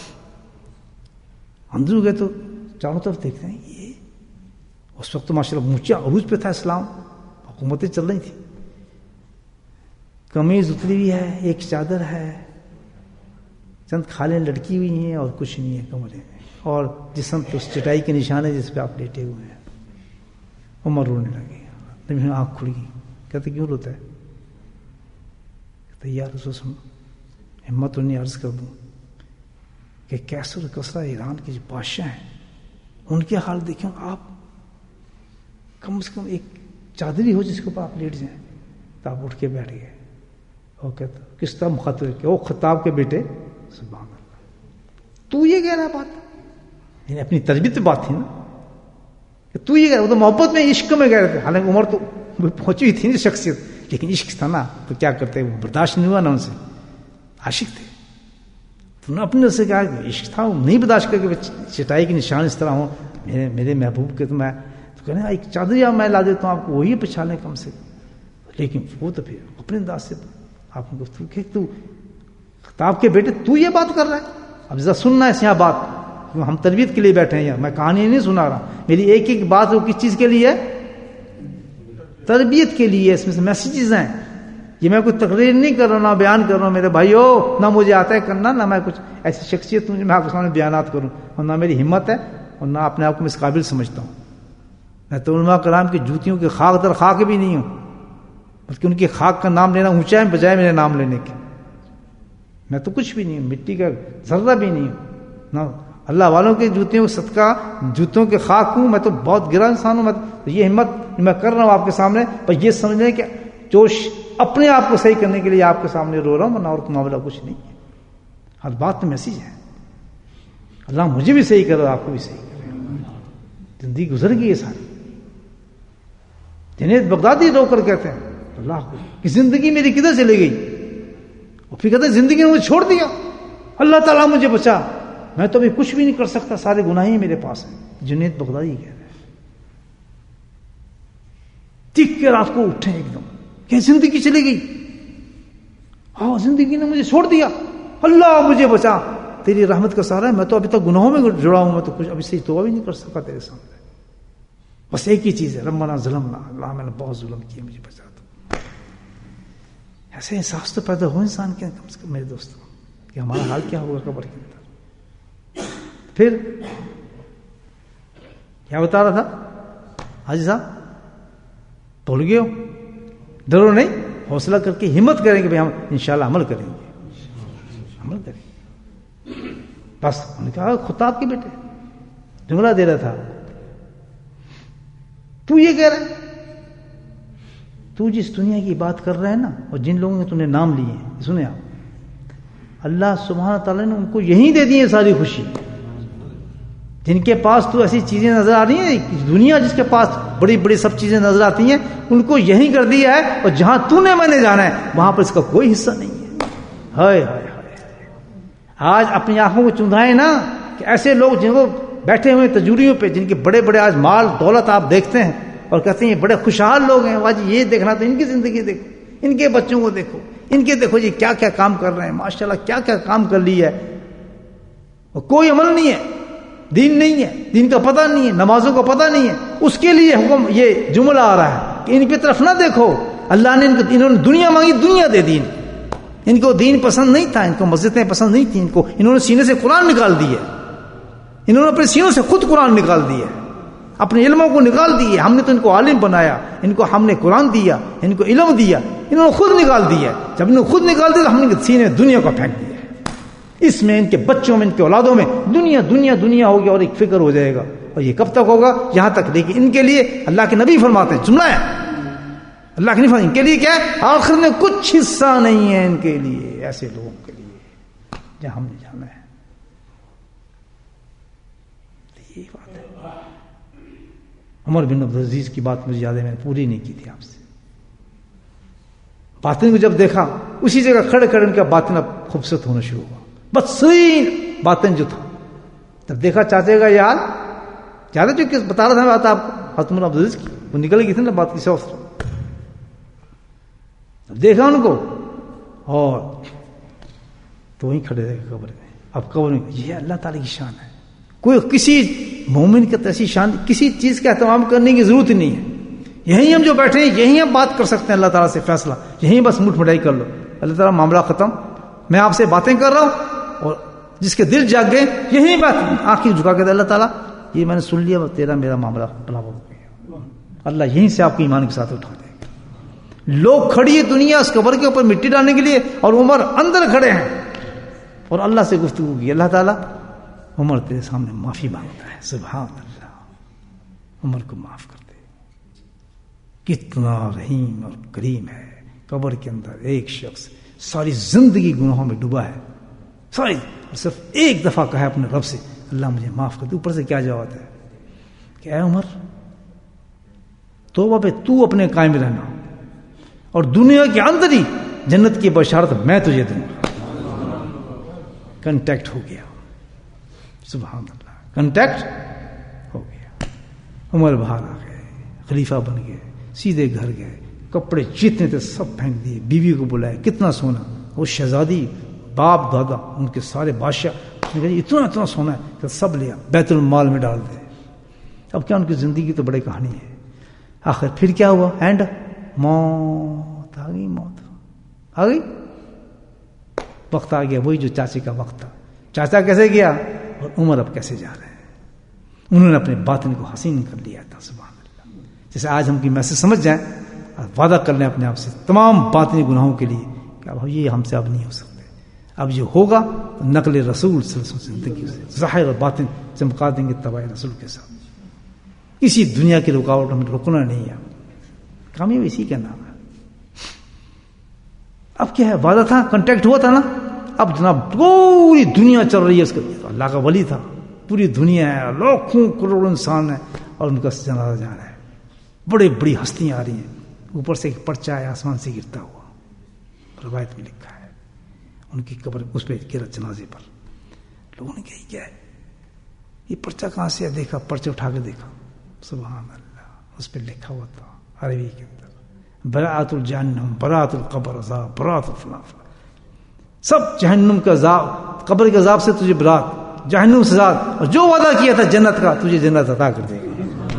اندر گئے تو چاروں طرف دیکھتے ہیں, یہ اس وقت تو ماشاء اللہ اونچا عروج پہ تھا اسلام, حکومتیں چل رہی تھی. قمیض اتری ہوئی ہے, ایک چادر ہے, چند کھالیں لڑکی ہوئی ہیں اور کچھ نہیں ہے کمرے میں، اور جسم پہ اس چٹائی کے نشان ہے جس پہ آپ لیٹے ہوئے ہیں۔ عمر رونے لگے، نبی آنکھ کھل گئی، کہتے کیوں روتا ہے؟ کہتے یا رسول اللہ ہمت انہیں عرض کر دوں کہ کیسر کسرا ایران کے جو بادشاہ ہیں ان کے حال دیکھیں، آپ کم سے کم ایک چادری ہو جس کے اوپر آپ لیٹ جائیں۔ تو آپ اٹھ کے بیٹھ گئے اور کہتے کس طرح مخاطب کہ وہ خطاب کے بیٹے سبحان اللہ، تو یہ کہہ رہا بات، یعنی اپنی تربیت پہ بات تھی نا کہ تو یہ کہہ رہا، وہ تو محبت میں عشق میں کہہ رہے تھے، حالانکہ عمر تو پہنچی ہوئی تھی نا شخصیت، لیکن عشق تھا نا، تو کیا کرتے وہ برداشت نہیں ہوا نا ان سے، عاشق تھے، تو نے اپنے سے کہا کہ عشق تھا، وہ نہیں برداشت کر کے چٹائی کے نشان اس طرح ہوں میرے میرے محبوب کے، تو میں تو کہنے ایک چادری آپ میں لا دیتا ہوں آپ کو، وہی پچھا لیں کم سے کم، لیکن وہ تو پھر اپنے انداز سے آپ کو گفتگو کہ تو خطاب کے بیٹے تو یہ بات کر رہا ہے، اب ذرا سننا ہے یہاں بات، ہم تربیت کے لیے بیٹھے ہیں، میں کہانی نہیں سنا رہا، میری ایک ایک بات وہ کس چیز کے لیے ہے؟ تربیت کے لیے، اس میں سے میسیجز ہیں، یہ میں کوئی تقریر نہیں کر رہا ہوں، نہ بیان کر رہا ہوں میرے بھائیو، نہ مجھے آتا ہے کرنا، نہ میں کچھ ایسی شخصیت ہوں جو میں آپ کے سامنے بیانات کروں، اور نہ میری ہمت ہے، اور نہ اپنے آپ کو میں اس قابل سمجھتا ہوں۔ میں تو علماء کرام کی جوتیوں کے خاک در خاک بھی نہیں ہوں، بلکہ ان کی خاک کا نام لینا اونچا ہے بجائے میرے نام لینے کے، میں تو کچھ بھی نہیں ہوں، مٹی کا ذرہ بھی نہیں ہوں، نہ اللہ والوں کے جوتیوں کے صدقہ جوتوں کے خاک ہوں، میں تو بہت گرا انسان ہوں، میں تو یہ ہمت میں کر رہا ہوں آپ کے سامنے، پر یہ سمجھ لیں کہ جو اپنے آپ کو صحیح کرنے کے لیے آپ کے سامنے رو رہا ہوں، ورنہ اور معاملہ کچھ نہیں ہے، ہر بات میں میسیج ہے، اللہ مجھے بھی صحیح کرے آپ کو بھی صحیح کرے، زندگی گزر گئی ہے ساری۔ جنید بغدادی رو کر کہتے ہیں اللہ کو کہ زندگی میری کدھر چلی گئی، اور پھر کہتے ہیں زندگی نے مجھے چھوڑ دیا، اللہ تعالیٰ مجھے بچا، میں تو ابھی کچھ بھی نہیں کر سکتا، سارے گناہ ہی میرے پاس ہیں۔ جنید بغدادی کہہ رہے ہیں، چیخ کے رات کو اٹھے ایک دم کہ زندگی چلی گئی، ہاں زندگی نے مجھے چھوڑ دیا، اللہ مجھے بچا، تیری رحمت کا سہارا ہے، میں تو ابھی تک گناہوں میں جڑا ہوں، میں تو کچھ ابھی سے توبہ بھی نہیں کر سکا تیرے سامنے، بس ایک ہی چیز ہے ربنا ظلمنا، اللہ میں نے بہت ظلم کیا، مجھے بچا دو۔ ایسے احساس تو پیدا ہو انسان کے کم سے کم میرے دوستوں کہ ہمارا حال کیا ہوگا قبر کے اندر۔ پھر کیا بتا رہا تھا حاجی صاحب؟ بھول گئے ہو؟ ڈرو نہیں، حوصلہ کر کے ہمت کریں گے بھائی ہم انشاءاللہ عمل کریں گے، عمل کریں گے، بس انہوں نے کہا خطاب کے بیٹے جملہ دے رہا تھا، تو یہ کہہ رہا ہے، تو جس دنیا کی بات کر رہا ہے نا، اور جن لوگوں نے تم نے نام لیے ہیں، سنیں آپ، اللہ سبحانہ تعالیٰ نے ان کو یہی دے دی ہے ساری خوشی، جن کے پاس تو ایسی چیزیں نظر آ رہی ہیں، دنیا جس کے پاس بڑی بڑی سب چیزیں نظر آتی ہیں، ان کو یہی کر دیا ہے، اور جہاں تو نے میں نے جانا ہے وہاں پر اس کا کوئی حصہ نہیں ہے۔ ہائے ہائے ہائے، آج اپنی آنکھوں کو چندھائیں نا کہ ایسے لوگ جن کو بیٹھے ہوئے تجوریوں پہ، جن کے بڑے بڑے آج مال دولت آپ دیکھتے ہیں اور کہتے ہیں یہ بڑے خوشحال لوگ ہیں، آج یہ دیکھنا تو ان کی زندگی دیکھو، ان کے بچوں کو دیکھو، ان کے دیکھو جی کیا کیا کام کر رہے ہیں، ماشاءاللہ کیا کیا کام کر لی ہے، اور کوئی عمل نہیں ہے، دین نہیں ہے، دین کا پتہ نہیں ہے، نمازوں کا پتہ نہیں ہے، اس کے لیے حکم یہ جملہ آ رہا ہے کہ ان کی طرف نہ دیکھو، اللہ نے ان کو انہوں نے دنیا مانگی، دنیا دے دی، ان کو دین پسند نہیں تھا، ان کو مسجدیں پسند نہیں تھیں، ان کو انہوں نے سینے سے قرآن نکال دی ہے، انہوں نے اپنے سینوں سے خود قرآن نکال دی ہے، اپنے علموں کو نکال دی ہے، ہم نے تو ان کو عالم بنایا، ان کو ہم نے قرآن دیا، ان کو علم دیا، انہوں نے خود نکال دیا، جب انہوں نے خود نکال دیا تو ہم نے سینے دنیا کو پھینک دیا، اس میں ان کے بچوں میں ان کے اولادوں میں دنیا دنیا دنیا ہوگی، اور ایک فکر ہو جائے گا، اور یہ کب تک ہوگا؟ یہاں تک، لیکن ان کے لیے اللہ کے نبی فرماتے ہیں، جملہ ہے اللہ کے نبی فرماتے ہیں، ان کے لیے کیا ہے؟ آخر میں کچھ حصہ نہیں ہے ان کے لیے، ایسے لوگوں کے لیے جہاں ہم نے جانا ہے، یہی بات ہے۔ عمر بن عبدالعزیز کی بات مجھے یاد ہے، میں نے پوری نہیں کی تھی آپ سے، باطن کو جب دیکھا اسی جگہ کھڑے کھڑے ان کا باطن اب خوبصورت ہونا شروع ہوا، بدترین باطن جو تھا، جب دیکھا چاچے کا یہ حال، زیادہ جو کس بتا رہا تھا بات آپ کو حتم عبدالعزیز کی، وہ نکل گئی تھی نا بات کی سوچ، جب دیکھا ان کو اور تو وہیں کھڑے رہے قبر میں، اب قبر میں یہ اللہ تعالی کی شان ہے، کوئی کسی مومن کی ایسی شان کسی چیز کا اہتمام کرنے کی ضرورت نہیں ہے، یہیں ہم جو بیٹھے ہیں یہیں ہم بات کر سکتے ہیں اللہ تعالیٰ سے فیصلہ، یہیں بس مٹھ مٹائی کر لو، اللہ تعالیٰ معاملہ ختم، میں آپ سے باتیں کر رہا ہوں اور جس کے دل جاگ گئے یہی بات آنکھیں جھکا کے اللہ تعالیٰ یہ میں نے سن لیا تیرا میرا معاملہ برابر ہو گیا. اللہ یہیں سے آپ کو ایمان کے ساتھ اٹھا دے گا. لوگ کھڑی ہے دنیا اس قبر کے اوپر مٹی ڈالنے کے لیے اور عمر اندر کھڑے ہیں اور اللہ سے گفتگو کی. اللہ تعالیٰ عمر تیرے سامنے معافی مانگتا ہے. سبحان اللہ, عمر کو معاف کر دے. کتنا رحیم اور کریم ہے. قبر کے اندر ایک شخص ساری زندگی گناہوں میں ڈوبا ہے, ساری, صرف ایک دفعہ کہا اپنے رب سے اللہ مجھے معاف کر دے. اوپر سے کیا جواب ہے کہ اے عمر توبہ پہ تو اپنے قائم رہنا اور دنیا کے اندر ہی جنت کی بشارت میں تجھے دوں گا. کنٹیکٹ ہو گیا. سبحان اللہ, کنٹیکٹ ہو گیا. عمر باہر آ گئے, خلیفہ بن گئے, سیدھے گھر گئے, کپڑے جتنے تھے سب پھینک دیے, بیوی کو بلایا, کتنا سونا. وہ شہزادی باپ دادا ان کے سارے بادشاہ اتنا اتنا سونا ہے کہ سب لیا بیت المال میں ڈال دے. اب کیا ان کی زندگی تو بڑی کہانی ہے. آخر پھر کیا ہوا, اینڈ موت آ گئی. موت آ گئی, وقت آ گیا وہی جو چاچے کا وقت تھا. چاچا کیسے گیا اور عمر اب کیسے جا رہے ہیں. انہوں نے اپنے باطن کو حسین کر لیا تھا. سبحان اللہ. جیسے آج ہم کی میسج سمجھ جائیں اور وعدہ کر لیں اپنے آپ سے تمام باطنی گناہوں کے لیے کہ اب یہ ہم سے اب نہیں ہو سکتے. اب جو ہوگا نقل رسول صلی اللہ علیہ وسلم زندگی سے ظاہر اور باطن چمکا دیں گے تبع رسول کے ساتھ. کسی دنیا کی رکاوٹ ہمیں رکنا نہیں ہے. کامیابی اسی کا نام ہے. اب کیا ہے, وعدہ تھا, کنٹیکٹ ہوا تھا نا. اب جناب پوری دنیا چل رہی ہے اس کا, اللہ کا ولی تھا, پوری دنیا ہے, لاکھوں کروڑ انسان ہیں اور ان کا جنازہ جا رہا ہے. بڑے بڑی ہستیاں آ رہی ہیں. اوپر سے ایک پرچہ ہے آسمان سے گرتا ہوا, روایت میں لکھا ہے ان کی قبر اس پہ گرا جنازے پر. لوگوں نے کہا کیا ہے یہ پرچہ کہاں سے ہے. دیکھا پرچہ اٹھا کے دیکھا, سبحان اللہ, اس پہ لکھا ہوا تھا عربی کے اندر براۃ الجہنم براۃ القبر عذاب براۃ الفلاں. سب جہنم کا عذاب, قبر کے عذاب سے تجھے برات, جہنم سے عذاب, اور جو وعدہ کیا تھا جنت کا تجھے جنت عطا کر دے گا.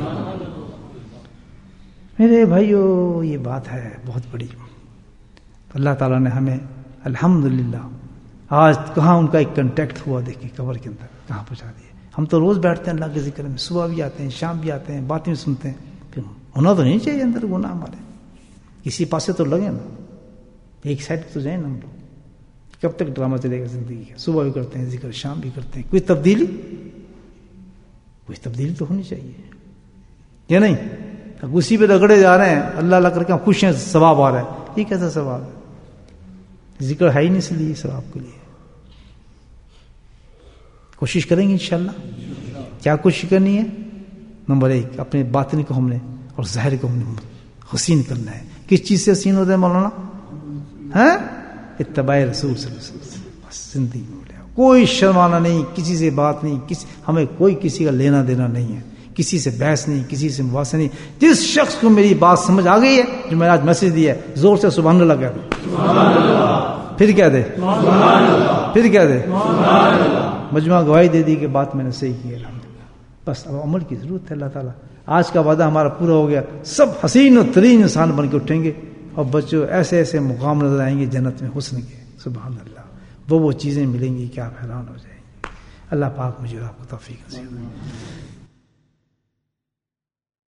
میرے بھائیو یہ بات ہے بہت بڑی. اللہ تعالیٰ نے ہمیں الحمدللہ آج کہاں ان کا ایک کنٹیکٹ ہوا, دیکھیں قبر کے اندر کہاں پہنچا دیے. ہم تو روز بیٹھتے ہیں اللہ کے ذکر میں, صبح بھی آتے ہیں شام بھی آتے ہیں, باتیں سنتے ہیں, پھر ہونا تو نہیں چاہیے اندر گناہ ہمارے, کسی پاسے تو لگے نا, ایک سائڈ تو جائیں نا ہم لوگ. کب تک ڈرامہ چلے گا زندگی کا. صبح بھی کرتے ہیں ذکر, شام بھی کرتے ہیں, کوئی تبدیلی کوئی تبدیلی تو ہونی چاہیے یا نہیں. اسی پہ رگڑے جا رہے ہیں, اللہ اللہ کر کے خوش ہیں, ثواب آ رہا ہے. یہ کیسا ثواب ہے, ذکر ہے ہی نہیں اس لیے ثواب کے لیے. کوشش کریں گے انشاءاللہ. کیا کوشش کرنی ہے؟ نمبر ایک, اپنے باطن کو ہم نے اور ظاہر کو ہم نے حسین کرنا ہے. کس چیز سے حسین ہوتا ہے مولانا؟ ہاں, اتباع رسول صلی اللہ علیہ وسلم. بس زندگی میں کوئی شرمانا نہیں, کسی سے بات نہیں, کسی ہمیں کوئی کسی کا لینا دینا نہیں ہے, کسی سے بحث نہیں, کسی سے مباحثہ نہیں. جس شخص کو میری بات سمجھ آ گئی ہے جو میں نے آج میسج دیا ہے, زور سے سبحان اللہ کہہ دو, پھر کیا دے, پھر کیا دے, مجموعہ گواہی دے دی کہ بات میں نے صحیح کی الحمدللہ. بس اب عمل کی ضرورت ہے. اللہ تعالیٰ آج کا وعدہ ہمارا پورا ہو گیا. سب حسین و ترین انسان بن کے اٹھیں گے اور بچوں ایسے ایسے مقام نظر آئیں گے جنت میں حسن کے. سبحان اللہ, وہ وہ چیزیں ملیں گی کہ آپ حیران ہو جائیں گے. اللہ پاک مجھے آپ کو توفیق نصیب کرے.